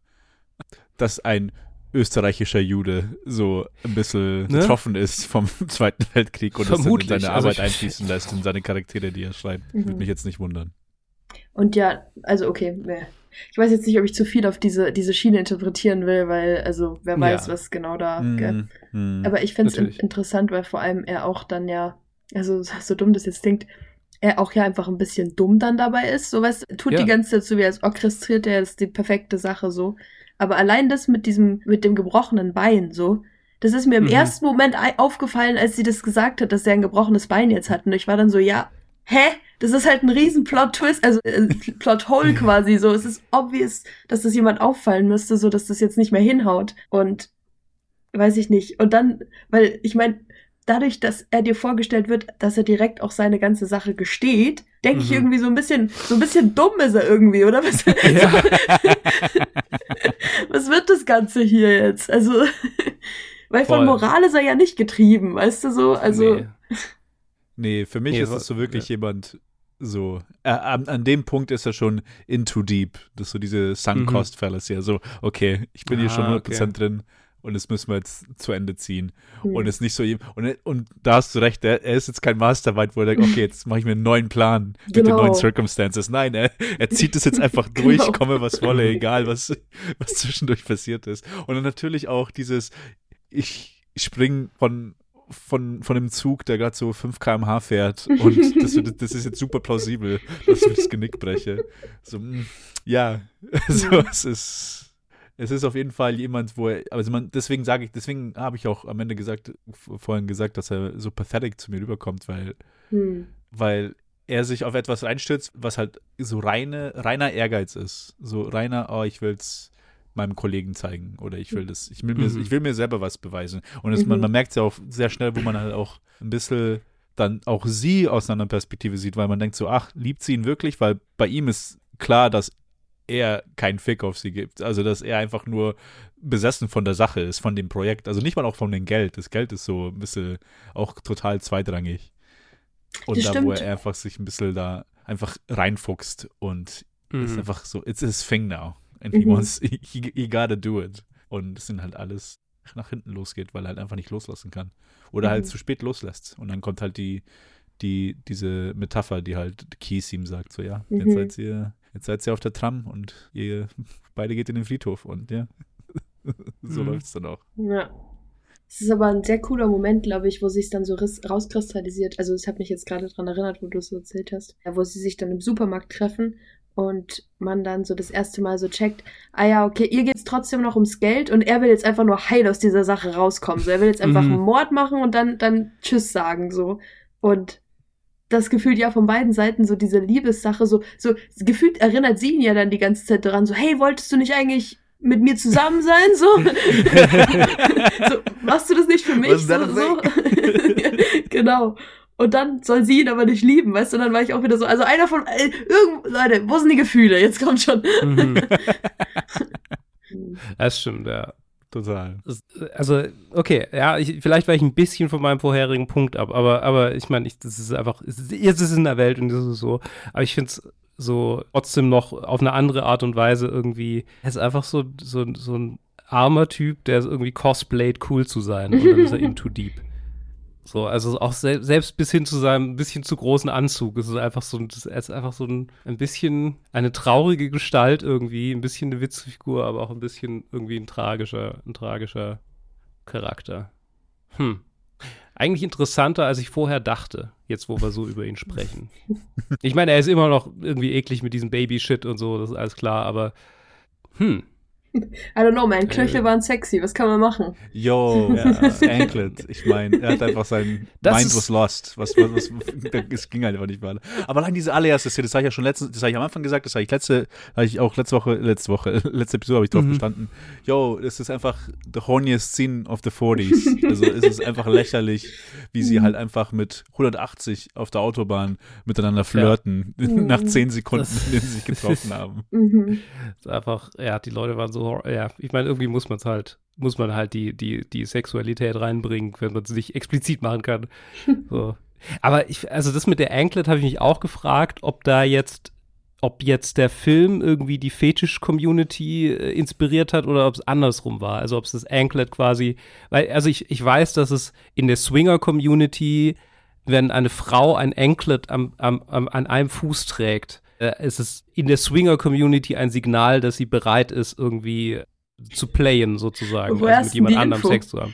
dass ein österreichischer Jude so ein bisschen betroffen ist vom Zweiten Weltkrieg und das dann in seine Arbeit einfließen lässt, in seine Charaktere, die er schreibt. Würde mich jetzt nicht wundern. Und ja, also okay, ich weiß jetzt nicht, ob ich zu viel auf diese Schiene interpretieren will, weil, also, wer weiß, was genau da, aber ich finde es interessant, weil vor allem er auch dann ja, also, so dumm das jetzt klingt, er auch ja einfach ein bisschen dumm dann dabei ist, so was, tut die ganze Zeit so, wie als orchestriert er, das ist die perfekte Sache, so, aber allein das mit dem gebrochenen Bein, so, das ist mir im ersten Moment aufgefallen, als sie das gesagt hat, dass er ein gebrochenes Bein jetzt hat, und ich war dann so, ja, das ist halt ein riesen Plot-Twist, also Plot-Hole quasi, so. Es ist obvious, dass das jemand auffallen müsste, so dass das jetzt nicht mehr hinhaut. Und weiß ich nicht. Und dann, weil ich meine, dadurch, dass er dir vorgestellt wird, dass er direkt auch seine ganze Sache gesteht, denke ich irgendwie so ein bisschen dumm ist er irgendwie, oder? Was wird das Ganze hier jetzt? Also, weil von Moral ist er ja nicht getrieben, weißt du so? Also. Nee, für mich ist es so wirklich jemand, so, an dem Punkt ist er schon in too deep. Das ist so diese Sunk-Cost-Fallacy. Also, okay, ich bin hier schon 100% drin und das müssen wir jetzt zu Ende ziehen. Und es ist nicht so, und da hast du recht, er ist jetzt kein Mastermind, wo er denkt, okay, jetzt mache ich mir einen neuen Plan mit den neuen Circumstances. Nein, er zieht es jetzt einfach durch, komme was wolle, egal was zwischendurch passiert ist. Und dann natürlich auch dieses, ich spring von einem Zug, der gerade so 5 km/h fährt und das ist jetzt super plausibel, dass ich das Genick breche. So, ja, so, es ist auf jeden Fall jemand, deswegen habe ich auch am Ende vorhin gesagt, dass er so pathetic zu mir rüberkommt, weil er sich auf etwas reinstürzt, was halt so reiner Ehrgeiz ist. So reiner, ich will es meinem Kollegen zeigen oder ich will mir selber was beweisen. Und man merkt es ja auch sehr schnell, wo man halt auch ein bisschen dann auch sie aus einer Perspektive sieht, weil man denkt so, liebt sie ihn wirklich? Weil bei ihm ist klar, dass er keinen Fick auf sie gibt. Also, dass er einfach nur besessen von der Sache ist, von dem Projekt. Also nicht mal auch von dem Geld. Das Geld ist so ein bisschen auch total zweitrangig. Und da, wo er einfach sich ein bisschen da einfach reinfuchst und ist einfach so, it's his thing now. And he gotta do it. Und es sind halt alles nach hinten losgeht, weil er halt einfach nicht loslassen kann. Oder halt zu spät loslässt. Und dann kommt halt diese Metapher, die halt Keith ihm sagt, so ja, jetzt seid ihr auf der Tram und ihr beide geht in den Friedhof und ja, so läuft es dann auch. Ja. Es ist aber ein sehr cooler Moment, glaube ich, wo sich es dann so rauskristallisiert. Also ich habe mich jetzt gerade daran erinnert, wo du es so erzählt hast. Ja, wo sie sich dann im Supermarkt treffen und man dann so das erste Mal so checkt, okay, ihr geht's trotzdem noch ums Geld und er will jetzt einfach nur heil aus dieser Sache rauskommen. So, er will jetzt einfach einen Mord machen und dann Tschüss sagen, so. Und das gefühlt ja von beiden Seiten so diese Liebessache, so gefühlt erinnert sie ihn ja dann die ganze Zeit daran, so, hey, wolltest du nicht eigentlich mit mir zusammen sein, so? So, machst du das nicht für mich? So. Genau. Und dann soll sie ihn aber nicht lieben, weißt du? Und dann war ich auch wieder so, also einer von, Leute, wo sind die Gefühle? Jetzt kommt schon. Das stimmt, ja. Total. Also, okay, ja, vielleicht weiche ich ein bisschen von meinem vorherigen Punkt ab, aber ich meine, das ist einfach, jetzt ist es in der Welt und das ist so, aber ich finde es so trotzdem noch auf eine andere Art und Weise irgendwie, er ist einfach so ein armer Typ, der irgendwie cosplayt, cool zu sein und dann ist er in too deep. So, also auch selbst bis hin zu seinem ein bisschen zu großen Anzug. Es ist einfach so ein bisschen eine traurige Gestalt irgendwie, ein bisschen eine Witzfigur, aber auch ein bisschen irgendwie ein tragischer Charakter. Eigentlich interessanter, als ich vorher dachte, jetzt wo wir so über ihn sprechen. Ich meine, er ist immer noch irgendwie eklig mit diesem Baby-Shit und so, das ist alles klar, aber I don't know, man. Knöchel waren sexy. Was kann man machen? Yo, Anklet. Ich meine, er hat einfach sein Mind was lost. Es ging halt einfach nicht mehr. Aber allein diese allererste Szene, das habe ich ja schon das habe ich am Anfang gesagt, das habe ich letzte Episode habe ich drauf bestanden. Yo, das ist einfach the horniest scene of the 40s. Also es ist einfach lächerlich, wie sie halt einfach mit 180 auf der Autobahn miteinander flirten, nach 10 Sekunden, in denen sie sich getroffen haben. Das ist einfach, die Leute waren so, ich meine, irgendwie muss man halt die Sexualität reinbringen, wenn man es nicht explizit machen kann. So. Aber also das mit der Anklet habe ich mich auch gefragt, ob jetzt der Film irgendwie die Fetisch-Community inspiriert hat oder ob es andersrum war. Also ob es das Anklet quasi, weil, also ich weiß, dass es in der Swinger-Community, wenn eine Frau ein Anklet an einem Fuß trägt, ist es in der Swinger-Community ein Signal, dass sie bereit ist, irgendwie zu playen, sozusagen, also mit jemand anderem Sex zu haben.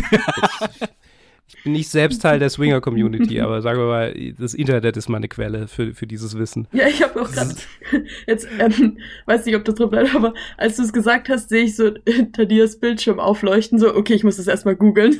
Ich bin nicht selbst Teil der Swinger-Community, aber sagen wir mal, das Internet ist meine Quelle für dieses Wissen. Ja, ich habe auch gerade jetzt, weiß nicht, ob das drin bleibt, aber als du es gesagt hast, sehe ich so Thaddeus Bildschirm aufleuchten, so, okay, ich muss das erstmal googeln.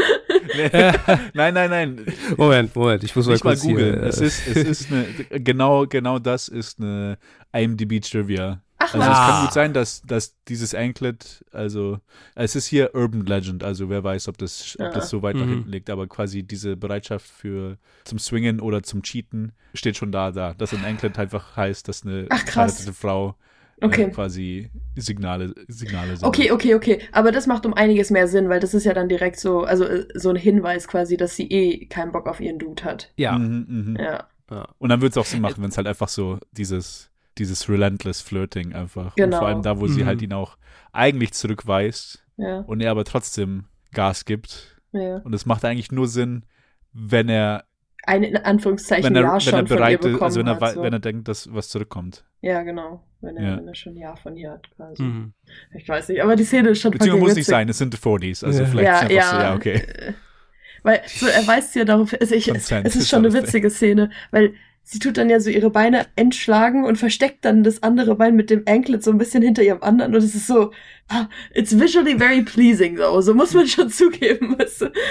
Nein. Moment, ich muss mal kurz googeln. Es ist genau das ist eine IMDb-Trivia. Ach, also es kann gut sein, dass dieses Anklet, also es ist hier Urban Legend, also wer weiß, ob das so weit nach hinten liegt, aber quasi diese Bereitschaft zum Swingen oder zum Cheaten steht schon da, dass ein Anklet einfach heißt, dass eine verheiratete Frau quasi Signale sind. Okay, aber das macht um einiges mehr Sinn, weil das ist ja dann direkt so, also so ein Hinweis quasi, dass sie keinen Bock auf ihren Dude hat. Ja. Ja. Ja. Und dann würde es auch Sinn machen, wenn es halt einfach so dieses relentless Flirting einfach. Genau. Und vor allem da, wo sie halt ihn auch eigentlich zurückweist und er aber trotzdem Gas gibt. Ja. Und es macht eigentlich nur Sinn, wenn er in Anführungszeichen schon bereit von ihr bekommen ist, wenn er denkt, dass was zurückkommt. Ja, genau. Wenn er schon Ja von ihr hat quasi. Ich weiß nicht, aber die Szene ist schon Beziehungsweise muss nicht sein, es sind die 40s, also vielleicht einfach so, okay. Weil so, er weist ja darauf, es ist schon eine witzige Szene, weil sie tut dann ja so ihre Beine entschlagen und versteckt dann das andere Bein mit dem Anklet so ein bisschen hinter ihrem anderen und es ist so, it's visually very pleasing, so muss man schon zugeben, weißt du.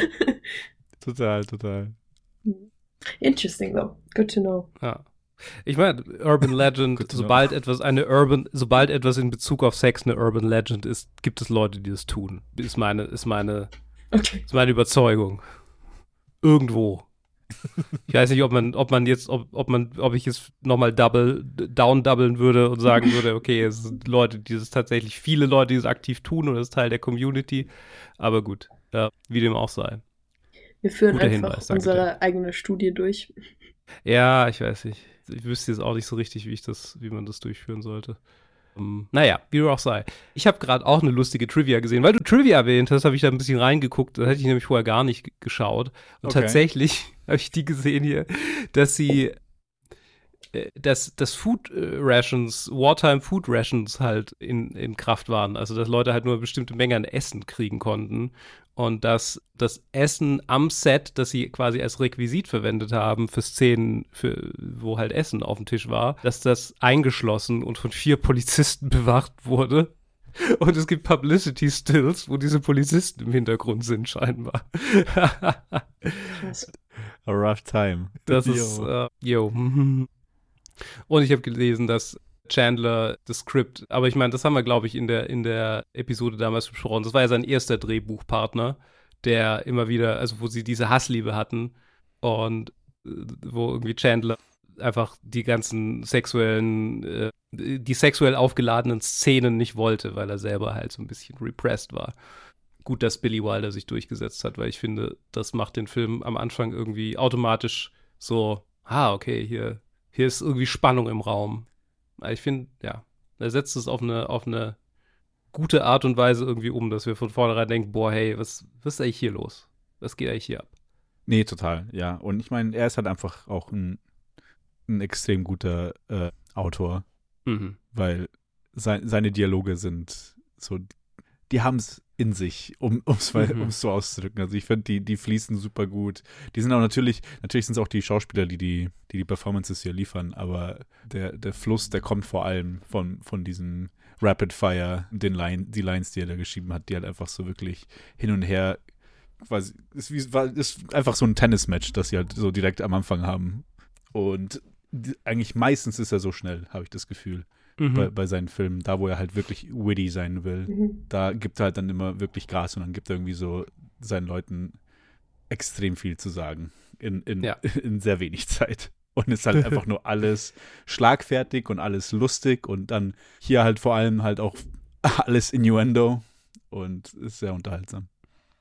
Total. Interesting, though. Good to know. Ja. Ich meine, Urban Legend, sobald etwas in Bezug auf Sex eine Urban Legend ist, gibt es Leute, die das tun. Ist meine Überzeugung. Irgendwo. Ich weiß nicht, ob ich jetzt nochmal downdoublen würde und sagen würde, okay, es sind viele Leute, die es aktiv tun oder es ist Teil der Community. Aber gut, wie dem auch sei. Wir führen Guter einfach unsere eigene Studie durch. Ja, ich weiß nicht. Ich wüsste jetzt auch nicht so richtig, wie man das durchführen sollte. Naja, wie du auch sei. Ich habe gerade auch eine lustige Trivia gesehen. Weil du Trivia erwähnt hast, habe ich da ein bisschen reingeguckt. Da hätte ich nämlich vorher gar nicht geschaut. Und tatsächlich habe ich die gesehen hier, dass sie dass Food Rations, Wartime Food Rations halt in Kraft waren. Also, dass Leute halt nur eine bestimmte Menge an Essen kriegen konnten. Und dass das Essen am Set, das sie quasi als Requisit verwendet haben für Szenen, wo halt Essen auf dem Tisch war, dass das eingeschlossen und von 4 Polizisten bewacht wurde. Und es gibt Publicity-Stills, wo diese Polizisten im Hintergrund sind, scheinbar. Krass. A rough time. Das ist, Und ich habe gelesen, dass Chandler das Skript, aber ich meine, das haben wir, glaube ich, in der Episode damals besprochen. Das war ja sein erster Drehbuchpartner, der immer wieder, also wo sie diese Hassliebe hatten und wo irgendwie Chandler einfach die ganzen sexuell aufgeladenen Szenen nicht wollte, weil er selber halt so ein bisschen repressed war. Gut, dass Billy Wilder sich durchgesetzt hat, weil ich finde, das macht den Film am Anfang irgendwie automatisch so, okay, hier ist irgendwie Spannung im Raum. Ich finde, ja, er setzt es auf eine gute Art und Weise irgendwie um, dass wir von vornherein denken, boah, hey, was ist eigentlich hier los? Was geht eigentlich hier ab? Nee, total, ja. Und ich meine, er ist halt einfach auch ein extrem guter Autor, weil seine Dialoge sind so, die haben es in sich, um es so auszudrücken. Also ich finde, die fließen super gut. Die sind auch natürlich sind es auch die Schauspieler, die Performances hier liefern, aber der Fluss, der kommt vor allem von diesem Rapid Fire, die Lines, die er da geschrieben hat, die halt einfach so wirklich hin und her, quasi, ist einfach so ein Tennismatch, das sie halt so direkt am Anfang haben. Und eigentlich meistens ist er so schnell, habe ich das Gefühl. Bei seinen Filmen, da wo er halt wirklich witty sein will, da gibt er halt dann immer wirklich Gas und dann gibt er irgendwie so seinen Leuten extrem viel zu sagen in sehr wenig Zeit. Und ist halt einfach nur alles schlagfertig und alles lustig und dann hier halt vor allem halt auch alles Innuendo und ist sehr unterhaltsam.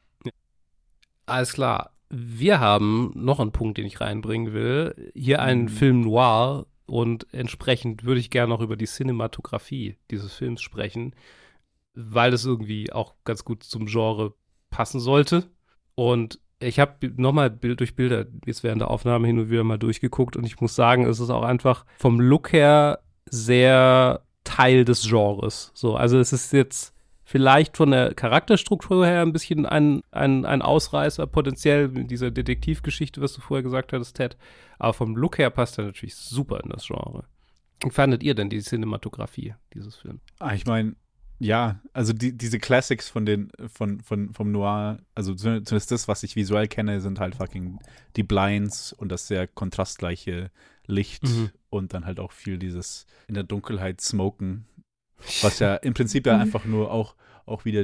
Alles klar. Wir haben noch einen Punkt, den ich reinbringen will. Hier einen Film noir. Und entsprechend würde ich gerne noch über die Cinematografie dieses Films sprechen, weil es irgendwie auch ganz gut zum Genre passen sollte. Und ich habe nochmal durch Bilder jetzt während der Aufnahme hin und wieder mal durchgeguckt und ich muss sagen, es ist auch einfach vom Look her sehr Teil des Genres. So, also es ist jetzt vielleicht von der Charakterstruktur her ein bisschen ein Ausreißer, potenziell mit dieser Detektivgeschichte, was du vorher gesagt hattest, Ted. Aber vom Look her passt er natürlich super in das Genre. Wie fandet ihr denn die Cinematografie dieses Films? Ich meine, ja, also diese Classics vom Noir, also zumindest das, was ich visuell kenne, sind halt fucking die Blinds und das sehr kontrastgleiche Licht und dann halt auch viel dieses in der Dunkelheit Smoken. Was ja im Prinzip ja einfach nur auch wieder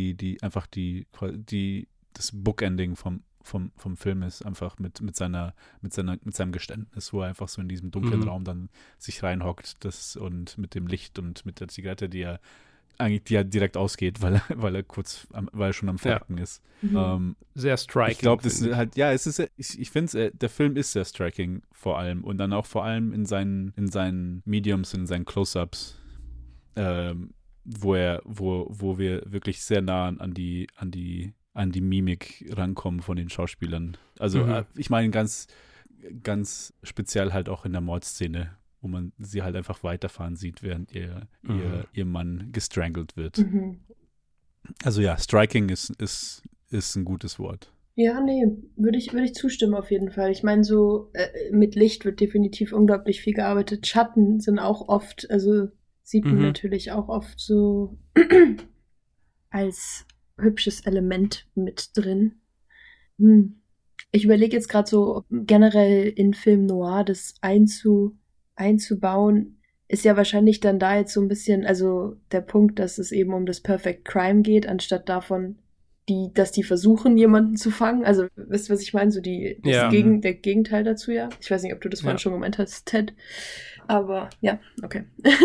das Bookending vom Film ist, einfach mit seinem Geständnis, wo er einfach so in diesem dunklen Raum dann sich reinhockt und mit dem Licht und mit der Zigarette, die er eigentlich direkt ausgeht, weil er schon am Flanken ist. Sehr striking. Ich glaube, das ist halt, ja, es ist, ich finde, der Film ist sehr striking vor allem und dann auch vor allem in seinen Mediums, in seinen Close-Ups, wo wir wirklich sehr nah an die Mimik rankommen von den Schauspielern. Also ich meine ganz, ganz speziell halt auch in der Mordszene, wo man sie halt einfach weiterfahren sieht, während ihr Mann gestrangelt wird. Mhm. Also ja, striking ist ein gutes Wort. Ja, nee, würde ich zustimmen auf jeden Fall. Ich meine, so mit Licht wird definitiv unglaublich viel gearbeitet. Schatten sind auch oft, also sieht man natürlich auch oft so als hübsches Element mit drin. Ich überlege jetzt gerade so, generell in Film Noir das einzubauen, ist ja wahrscheinlich dann da jetzt so ein bisschen, also der Punkt, dass es eben um das Perfect Crime geht, anstatt davon, dass die versuchen, jemanden zu fangen. Also, wisst ihr, was ich meine? So der Gegenteil dazu, ja. Ich weiß nicht, ob du das vorhin schon gemeint hast, Ted. Aber, ja, okay.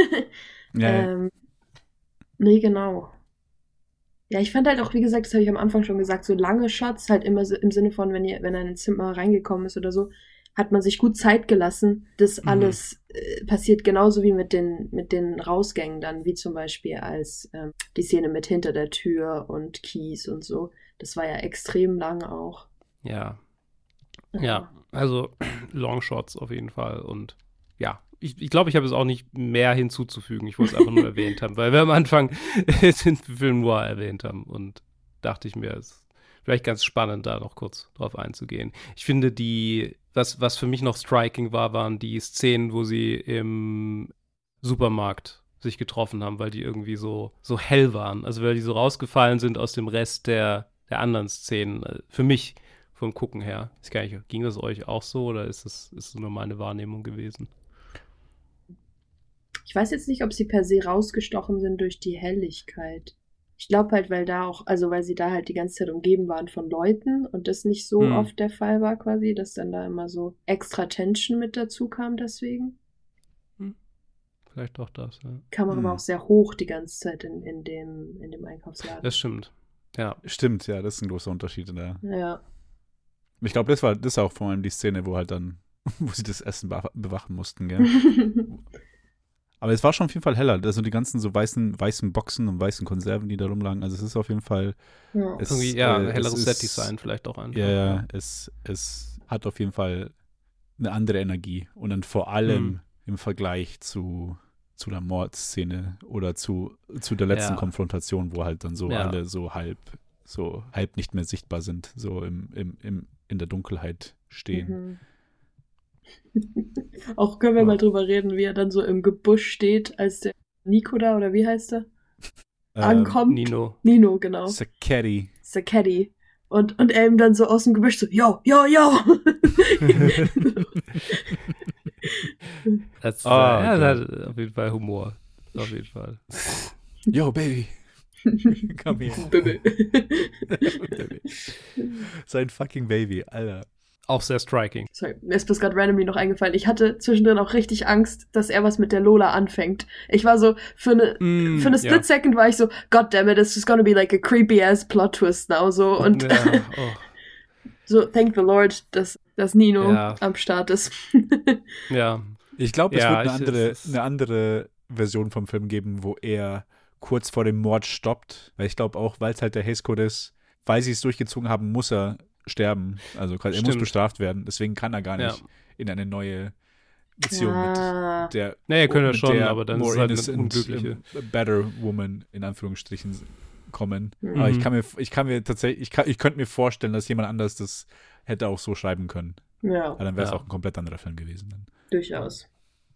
Nee, genau. Ja, ich fand halt auch, wie gesagt, das habe ich am Anfang schon gesagt, so lange Shots, halt immer so im Sinne von, wenn er in ein Zimmer reingekommen ist oder so, hat man sich gut Zeit gelassen. Das alles passiert genauso wie mit den Rausgängen dann, wie zum Beispiel als die Szene mit hinter der Tür und Keys und so. Das war ja extrem lang auch. Ja. Ja, also Longshots auf jeden Fall. Und ja, ich glaube, ich habe es auch nicht mehr hinzuzufügen. Ich wollte es einfach nur erwähnt haben, weil wir am Anfang den Film Noir erwähnt haben und dachte ich mir, es ist vielleicht ganz spannend, da noch kurz drauf einzugehen. Ich finde, was für mich noch striking waren die Szenen, wo sie im Supermarkt sich getroffen haben, weil die irgendwie so hell waren. Also weil die so rausgefallen sind aus dem Rest der anderen Szenen. Für mich vom Gucken her. Ich weiß gar nicht, ging das euch auch so oder ist es nur meine Wahrnehmung gewesen? Ich weiß jetzt nicht, ob sie per se rausgestochen sind durch die Helligkeit. Ich glaube halt, weil sie da halt die ganze Zeit umgeben waren von Leuten und das nicht so oft der Fall war quasi, dass dann da immer so extra Tension mit dazu kam deswegen. Vielleicht auch das, ja. Kam aber auch sehr hoch die ganze Zeit in dem Einkaufsladen. Das stimmt, ja. Stimmt, ja, das ist ein großer Unterschied in der. Ja. Ich glaube, das ist auch vor allem die Szene, wo sie das Essen bewachen mussten, gell? Aber es war schon auf jeden Fall heller. Also die ganzen so weißen Boxen und weißen Konserven, die da rumlagen. Also es ist auf jeden Fall. Ja. Helleres Set-Design vielleicht auch einfach. Ja, es hat auf jeden Fall eine andere Energie. Und dann vor allem im Vergleich zu der Mordszene oder zu der letzten Konfrontation, wo halt dann so alle so halb nicht mehr sichtbar sind, so in der Dunkelheit stehen. Auch können wir mal drüber reden, wie er dann so im Gebüsch steht, als der Nico da, oder wie heißt er? Ankommt. Nino, genau. Sacchetti. Und er ihm dann so aus dem Gebüsch so, yo. Das hat auf jeden Fall Humor. Auf jeden Fall. Yo, Baby. Komm her. Baby. Sein fucking Baby, Alter. Auch sehr striking. Sorry, mir ist bis gerade randomly noch eingefallen. Ich hatte zwischendrin auch richtig Angst, dass er was mit der Lola anfängt. Ich war so, für eine Split Second war ich so, God damn it, it's just gonna be like a creepy ass plot twist now, so. Und so, thank the Lord, dass Nino am Start ist. Ja. Ich glaube, es wird eine andere Version vom Film geben, wo er kurz vor dem Mord stoppt. Weil ich glaube auch, weil es halt der Hays Code ist, weil sie es durchgezogen haben, muss er sterben. Also er muss bestraft werden. Deswegen kann er gar nicht in eine neue Beziehung mit der naja, können wir schon, aber dann ist halt eine unglückliche better woman in Anführungsstrichen kommen. Aber ich könnte mir vorstellen, dass jemand anders das hätte auch so schreiben können. Ja. Aber dann wäre es auch ein komplett anderer Film gewesen. Dann. Durchaus.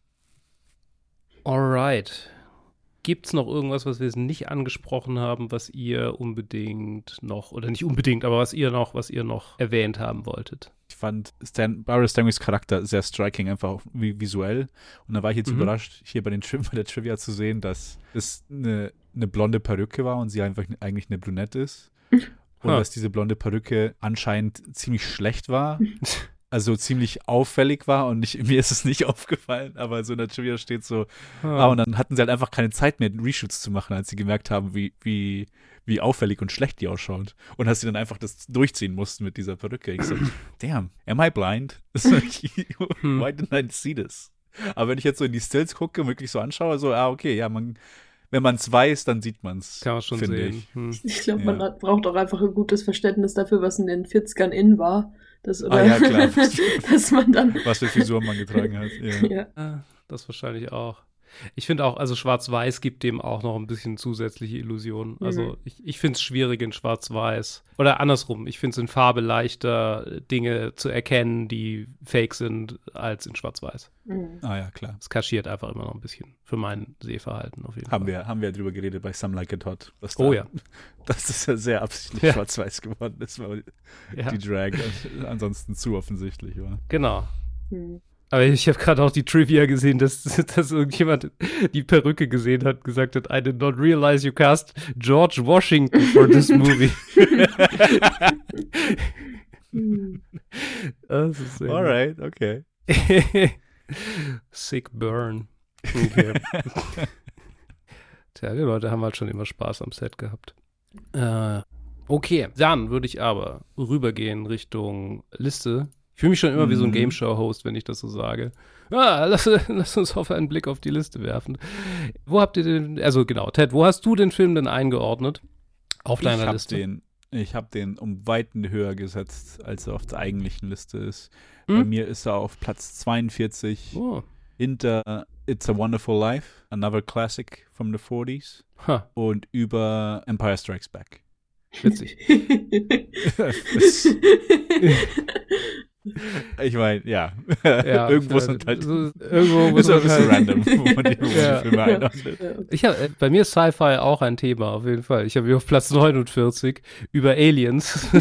Alright. Gibt es noch irgendwas, was wir jetzt nicht angesprochen haben, was ihr unbedingt noch, oder nicht unbedingt, aber was ihr noch erwähnt haben wolltet? Ich fand Barbara Stanwycks Charakter sehr striking, einfach auch visuell. Und da war ich jetzt überrascht, hier bei der Trivia zu sehen, dass es eine blonde Perücke war und sie eigentlich eine Brünette ist. Und dass diese blonde Perücke anscheinend ziemlich schlecht war. also ziemlich auffällig war und mir ist es nicht aufgefallen, aber so in der Trivia steht so, und dann hatten sie halt einfach keine Zeit mehr, Reshoots zu machen, als sie gemerkt haben, wie auffällig und schlecht die ausschaut. Und dass sie dann einfach das durchziehen mussten mit dieser Perücke. Ich so, damn, am I blind? Why didn't I see this? Aber wenn ich jetzt so in die Stills gucke und wirklich so anschaue, so, okay, ja, wenn man es weiß, dann sieht man es. Kann man schon sehen. Ich glaube, man braucht auch einfach ein gutes Verständnis dafür, was in den 40ern in war. Ja, klar. Dass man dann was für Frisuren man getragen hat. Ja. Das wahrscheinlich auch. Ich finde auch, also Schwarz-Weiß gibt dem auch noch ein bisschen zusätzliche Illusionen. Also ich finde es schwierig in Schwarz-Weiß. Oder andersrum, ich finde es in Farbe leichter, Dinge zu erkennen, die fake sind, als in Schwarz-Weiß. Ja, klar. Es kaschiert einfach immer noch ein bisschen für mein Sehverhalten auf jeden Fall. Haben wir drüber geredet bei Some Like It Hot. Ja. Dass das ja sehr absichtlich schwarz-weiß geworden ist, weil die Drag ansonsten zu offensichtlich war. Genau. Aber ich habe gerade auch die Trivia gesehen, dass irgendjemand die Perücke gesehen hat, gesagt hat, I did not realize you cast George Washington for this movie. Das ist alright, okay. Sick burn. Okay. Tja, die Leute haben halt schon immer Spaß am Set gehabt. Okay, dann würde ich aber rübergehen Richtung Liste. Ich fühle mich schon immer wie so ein Game-Show-Host, wenn ich das so sage. Lass uns auf einen Blick auf die Liste werfen. Wo habt ihr den, also genau, Ted, wo hast du den Film denn eingeordnet auf deiner Liste? Ich habe den um Weiten höher gesetzt, als er auf der eigentlichen Liste ist. Bei mir ist er auf Platz 42 hinter It's a Wonderful Life, another classic from the 40s und über Empire Strikes Back. Witzig. Ich meine, ja. Irgendwo sind halt. Irgendwo ist ein bisschen random, wo man die Filme einordnet. Bei mir ist Sci-Fi auch ein Thema, auf jeden Fall. Ich habe hier auf Platz 49 über Aliens.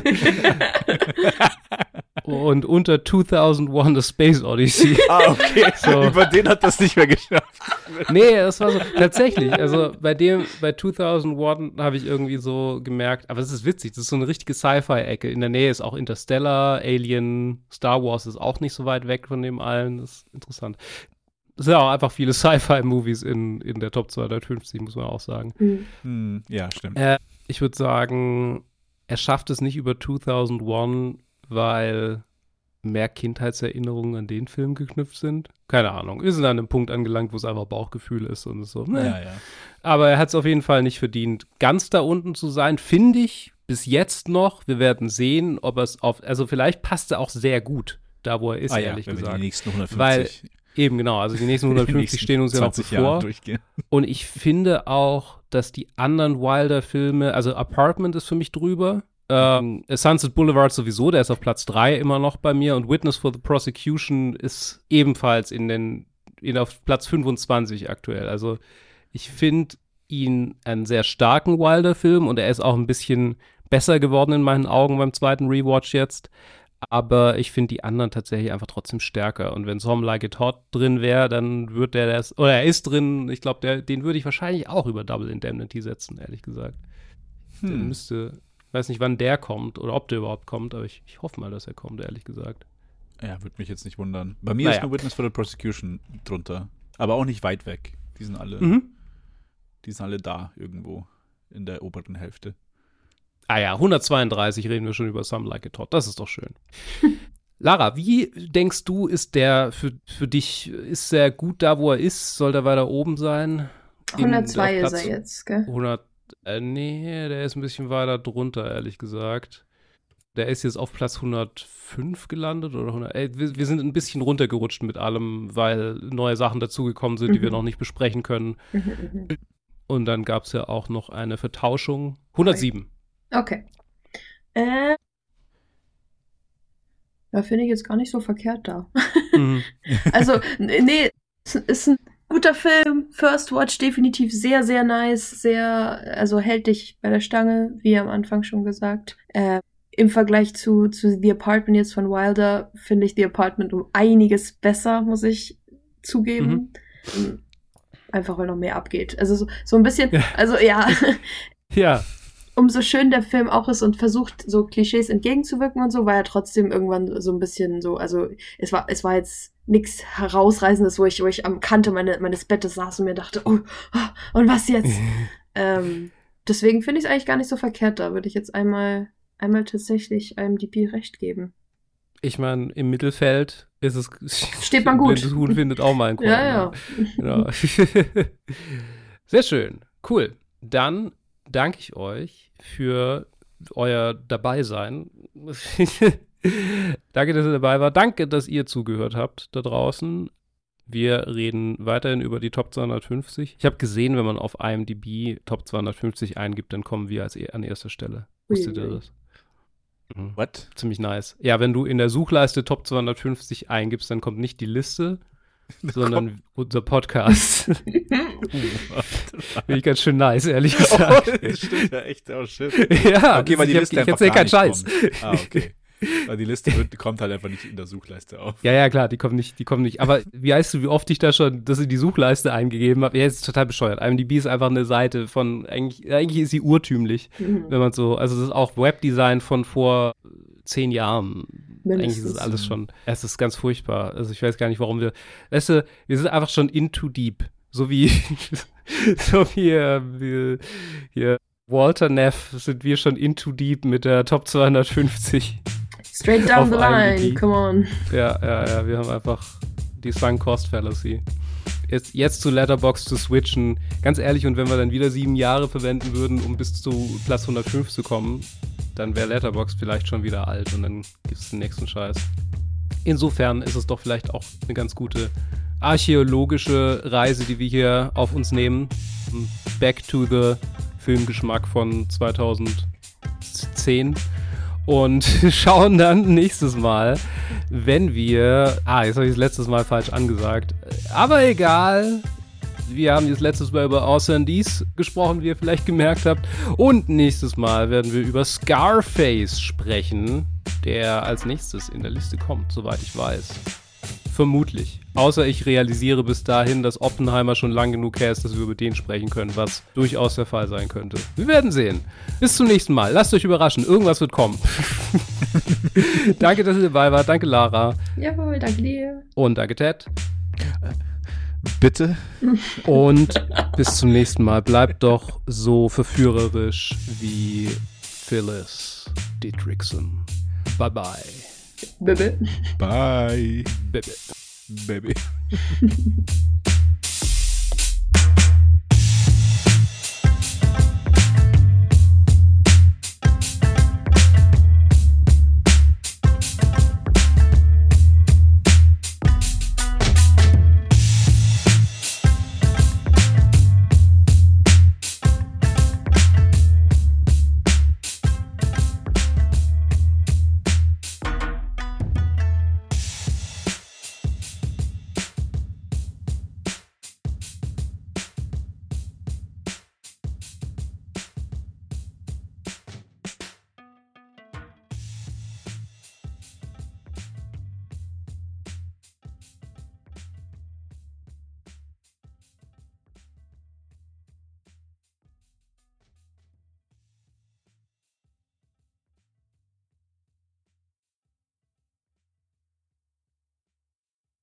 Und unter 2001 A Space Odyssey. Okay. So. Über den hat das nicht mehr geschafft. Nee, das war so. Tatsächlich. Also bei 2001 habe ich irgendwie so gemerkt, aber es ist witzig, das ist so eine richtige Sci-Fi-Ecke. In der Nähe ist auch Interstellar, Alien, Star Wars ist auch nicht so weit weg von dem allen. Das ist interessant. Es sind auch einfach viele Sci-Fi-Movies in der Top 250, muss man auch sagen. Ja, stimmt. Ich würde sagen, er schafft es nicht über 2001, weil mehr Kindheitserinnerungen an den Film geknüpft sind. Keine Ahnung. Wir sind an einem Punkt angelangt, wo es einfach Bauchgefühl ist und so. Ja. Aber er hat es auf jeden Fall nicht verdient, ganz da unten zu sein, finde ich, bis jetzt noch. Wir werden sehen, ob es also vielleicht passt er auch sehr gut, da wo er ist, ehrlich gesagt. Die nächsten 150. Weil, eben genau, also die nächsten 150 stehen uns ja noch bevor. Und ich finde auch, dass die anderen Wilder-Filme, also Apartment ist für mich drüber, Sunset Boulevard sowieso, der ist auf Platz 3 immer noch bei mir und Witness for the Prosecution ist ebenfalls auf Platz 25 aktuell. Also ich finde ihn einen sehr starken Wilder-Film und er ist auch ein bisschen besser geworden in meinen Augen beim zweiten Rewatch jetzt. Aber ich finde die anderen tatsächlich einfach trotzdem stärker. Und wenn Some Like It Hot drin wäre, dann wird er ist drin, ich glaube, den würde ich wahrscheinlich auch über Double Indemnity setzen, ehrlich gesagt. Der müsste, weiß nicht, wann der kommt oder ob der überhaupt kommt, aber ich hoffe mal, dass er kommt, ehrlich gesagt. Ja, würde mich jetzt nicht wundern. Bei mir ist nur Witness for the Prosecution drunter. Aber auch nicht weit weg. Die sind alle da irgendwo in der oberen Hälfte. 132 reden wir schon über Some Like It Hot. Das ist doch schön. Lara, wie denkst du, ist der für dich, ist er gut da, wo er ist? Soll der weiter oben sein? 102 ist er jetzt, gell? Nee, der ist ein bisschen weiter drunter, ehrlich gesagt. Der ist jetzt auf Platz 105 gelandet oder 100. Wir sind ein bisschen runtergerutscht mit allem, weil neue Sachen dazugekommen sind, die wir noch nicht besprechen können. Und dann gab es ja auch noch eine Vertauschung. 107. Okay. Da finde ich jetzt gar nicht so verkehrt da. Also, nee, es ist ein guter Film. First Watch definitiv sehr, sehr nice. Also hält dich bei der Stange, wie am Anfang schon gesagt. Im Vergleich zu The Apartment jetzt von Wilder finde ich The Apartment um einiges besser, muss ich zugeben. Einfach weil noch mehr abgeht. Also so ein bisschen, also ja. Ja. umso schön der Film auch ist und versucht, so Klischees entgegenzuwirken und so, war er trotzdem irgendwann so ein bisschen so, also es war jetzt nichts Herausreißendes, wo ich am Kante meines Bettes saß und mir dachte, oh, und was jetzt? Deswegen finde ich es eigentlich gar nicht so verkehrt, da würde ich jetzt einmal tatsächlich IMDb recht geben. Ich meine, im Mittelfeld ist es. Steht man gut. Blindes Huhn findet auch mal einen Korn. Ja. Genau. Sehr schön. Cool. Dann danke ich euch für euer Dabeisein. Danke, dass ihr dabei wart. Danke, dass ihr zugehört habt da draußen. Wir reden weiterhin über die Top 250. Ich habe gesehen, wenn man auf IMDb Top 250 eingibt, dann kommen wir an erster Stelle. Wusstet ihr das? What? Ziemlich nice. Ja, wenn du in der Suchleiste Top 250 eingibst, dann kommt nicht die Liste, sondern unser Podcast. Finde ich ganz schön nice, ehrlich gesagt. Oh, das stimmt ja echt. Oh, shit. Ja, okay, weil die Liste einfach gar nicht Scheiß. Kommt. Ah, okay. Weil die Liste kommt halt einfach nicht in der Suchleiste auf. Ja, klar, die kommen nicht. Aber weißt du, wie oft ich da schon das in die Suchleiste eingegeben habe? Ja, jetzt ist total bescheuert. IMDb ist einfach eine Seite von, eigentlich ist sie urtümlich, wenn man so, also das ist auch Webdesign von vor 10 Jahren. Mindestens. Eigentlich ist es alles schon, es ist ganz furchtbar. Also ich weiß gar nicht, warum wir sind einfach schon in too deep. So wie hier Walter Neff sind wir schon in too deep mit der Top 250. Straight down the line, come on. Ja, wir haben einfach die Sunk Cost Fallacy. Jetzt zu Letterboxd zu switchen, ganz ehrlich, und wenn wir dann wieder 7 Jahre verwenden würden, um bis zu Platz 105 zu kommen, dann wäre Letterboxd vielleicht schon wieder alt und dann gibt es den nächsten Scheiß. Insofern ist es doch vielleicht auch eine ganz gute archäologische Reise, die wir hier auf uns nehmen. Back to the Filmgeschmack von 2010. Und schauen dann nächstes Mal, wenn wir... jetzt habe ich das letztes Mal falsch angesagt. Aber egal. Wir haben jetzt letztes Mal über Außendies gesprochen, wie ihr vielleicht gemerkt habt. Und nächstes Mal werden wir über Scarface sprechen, der als nächstes in der Liste kommt, soweit ich weiß. Vermutlich. Außer ich realisiere bis dahin, dass Oppenheimer schon lang genug her ist, dass wir über den sprechen können, was durchaus der Fall sein könnte. Wir werden sehen. Bis zum nächsten Mal. Lasst euch überraschen. Irgendwas wird kommen. Danke, dass ihr dabei wart. Danke, Lara. Jawohl, danke dir. Und danke, Ted. Bitte. Und bis zum nächsten Mal. Bleibt doch so verführerisch wie Phyllis Dietrichson. Bye bye. Baby. Bye. Baby. Baby.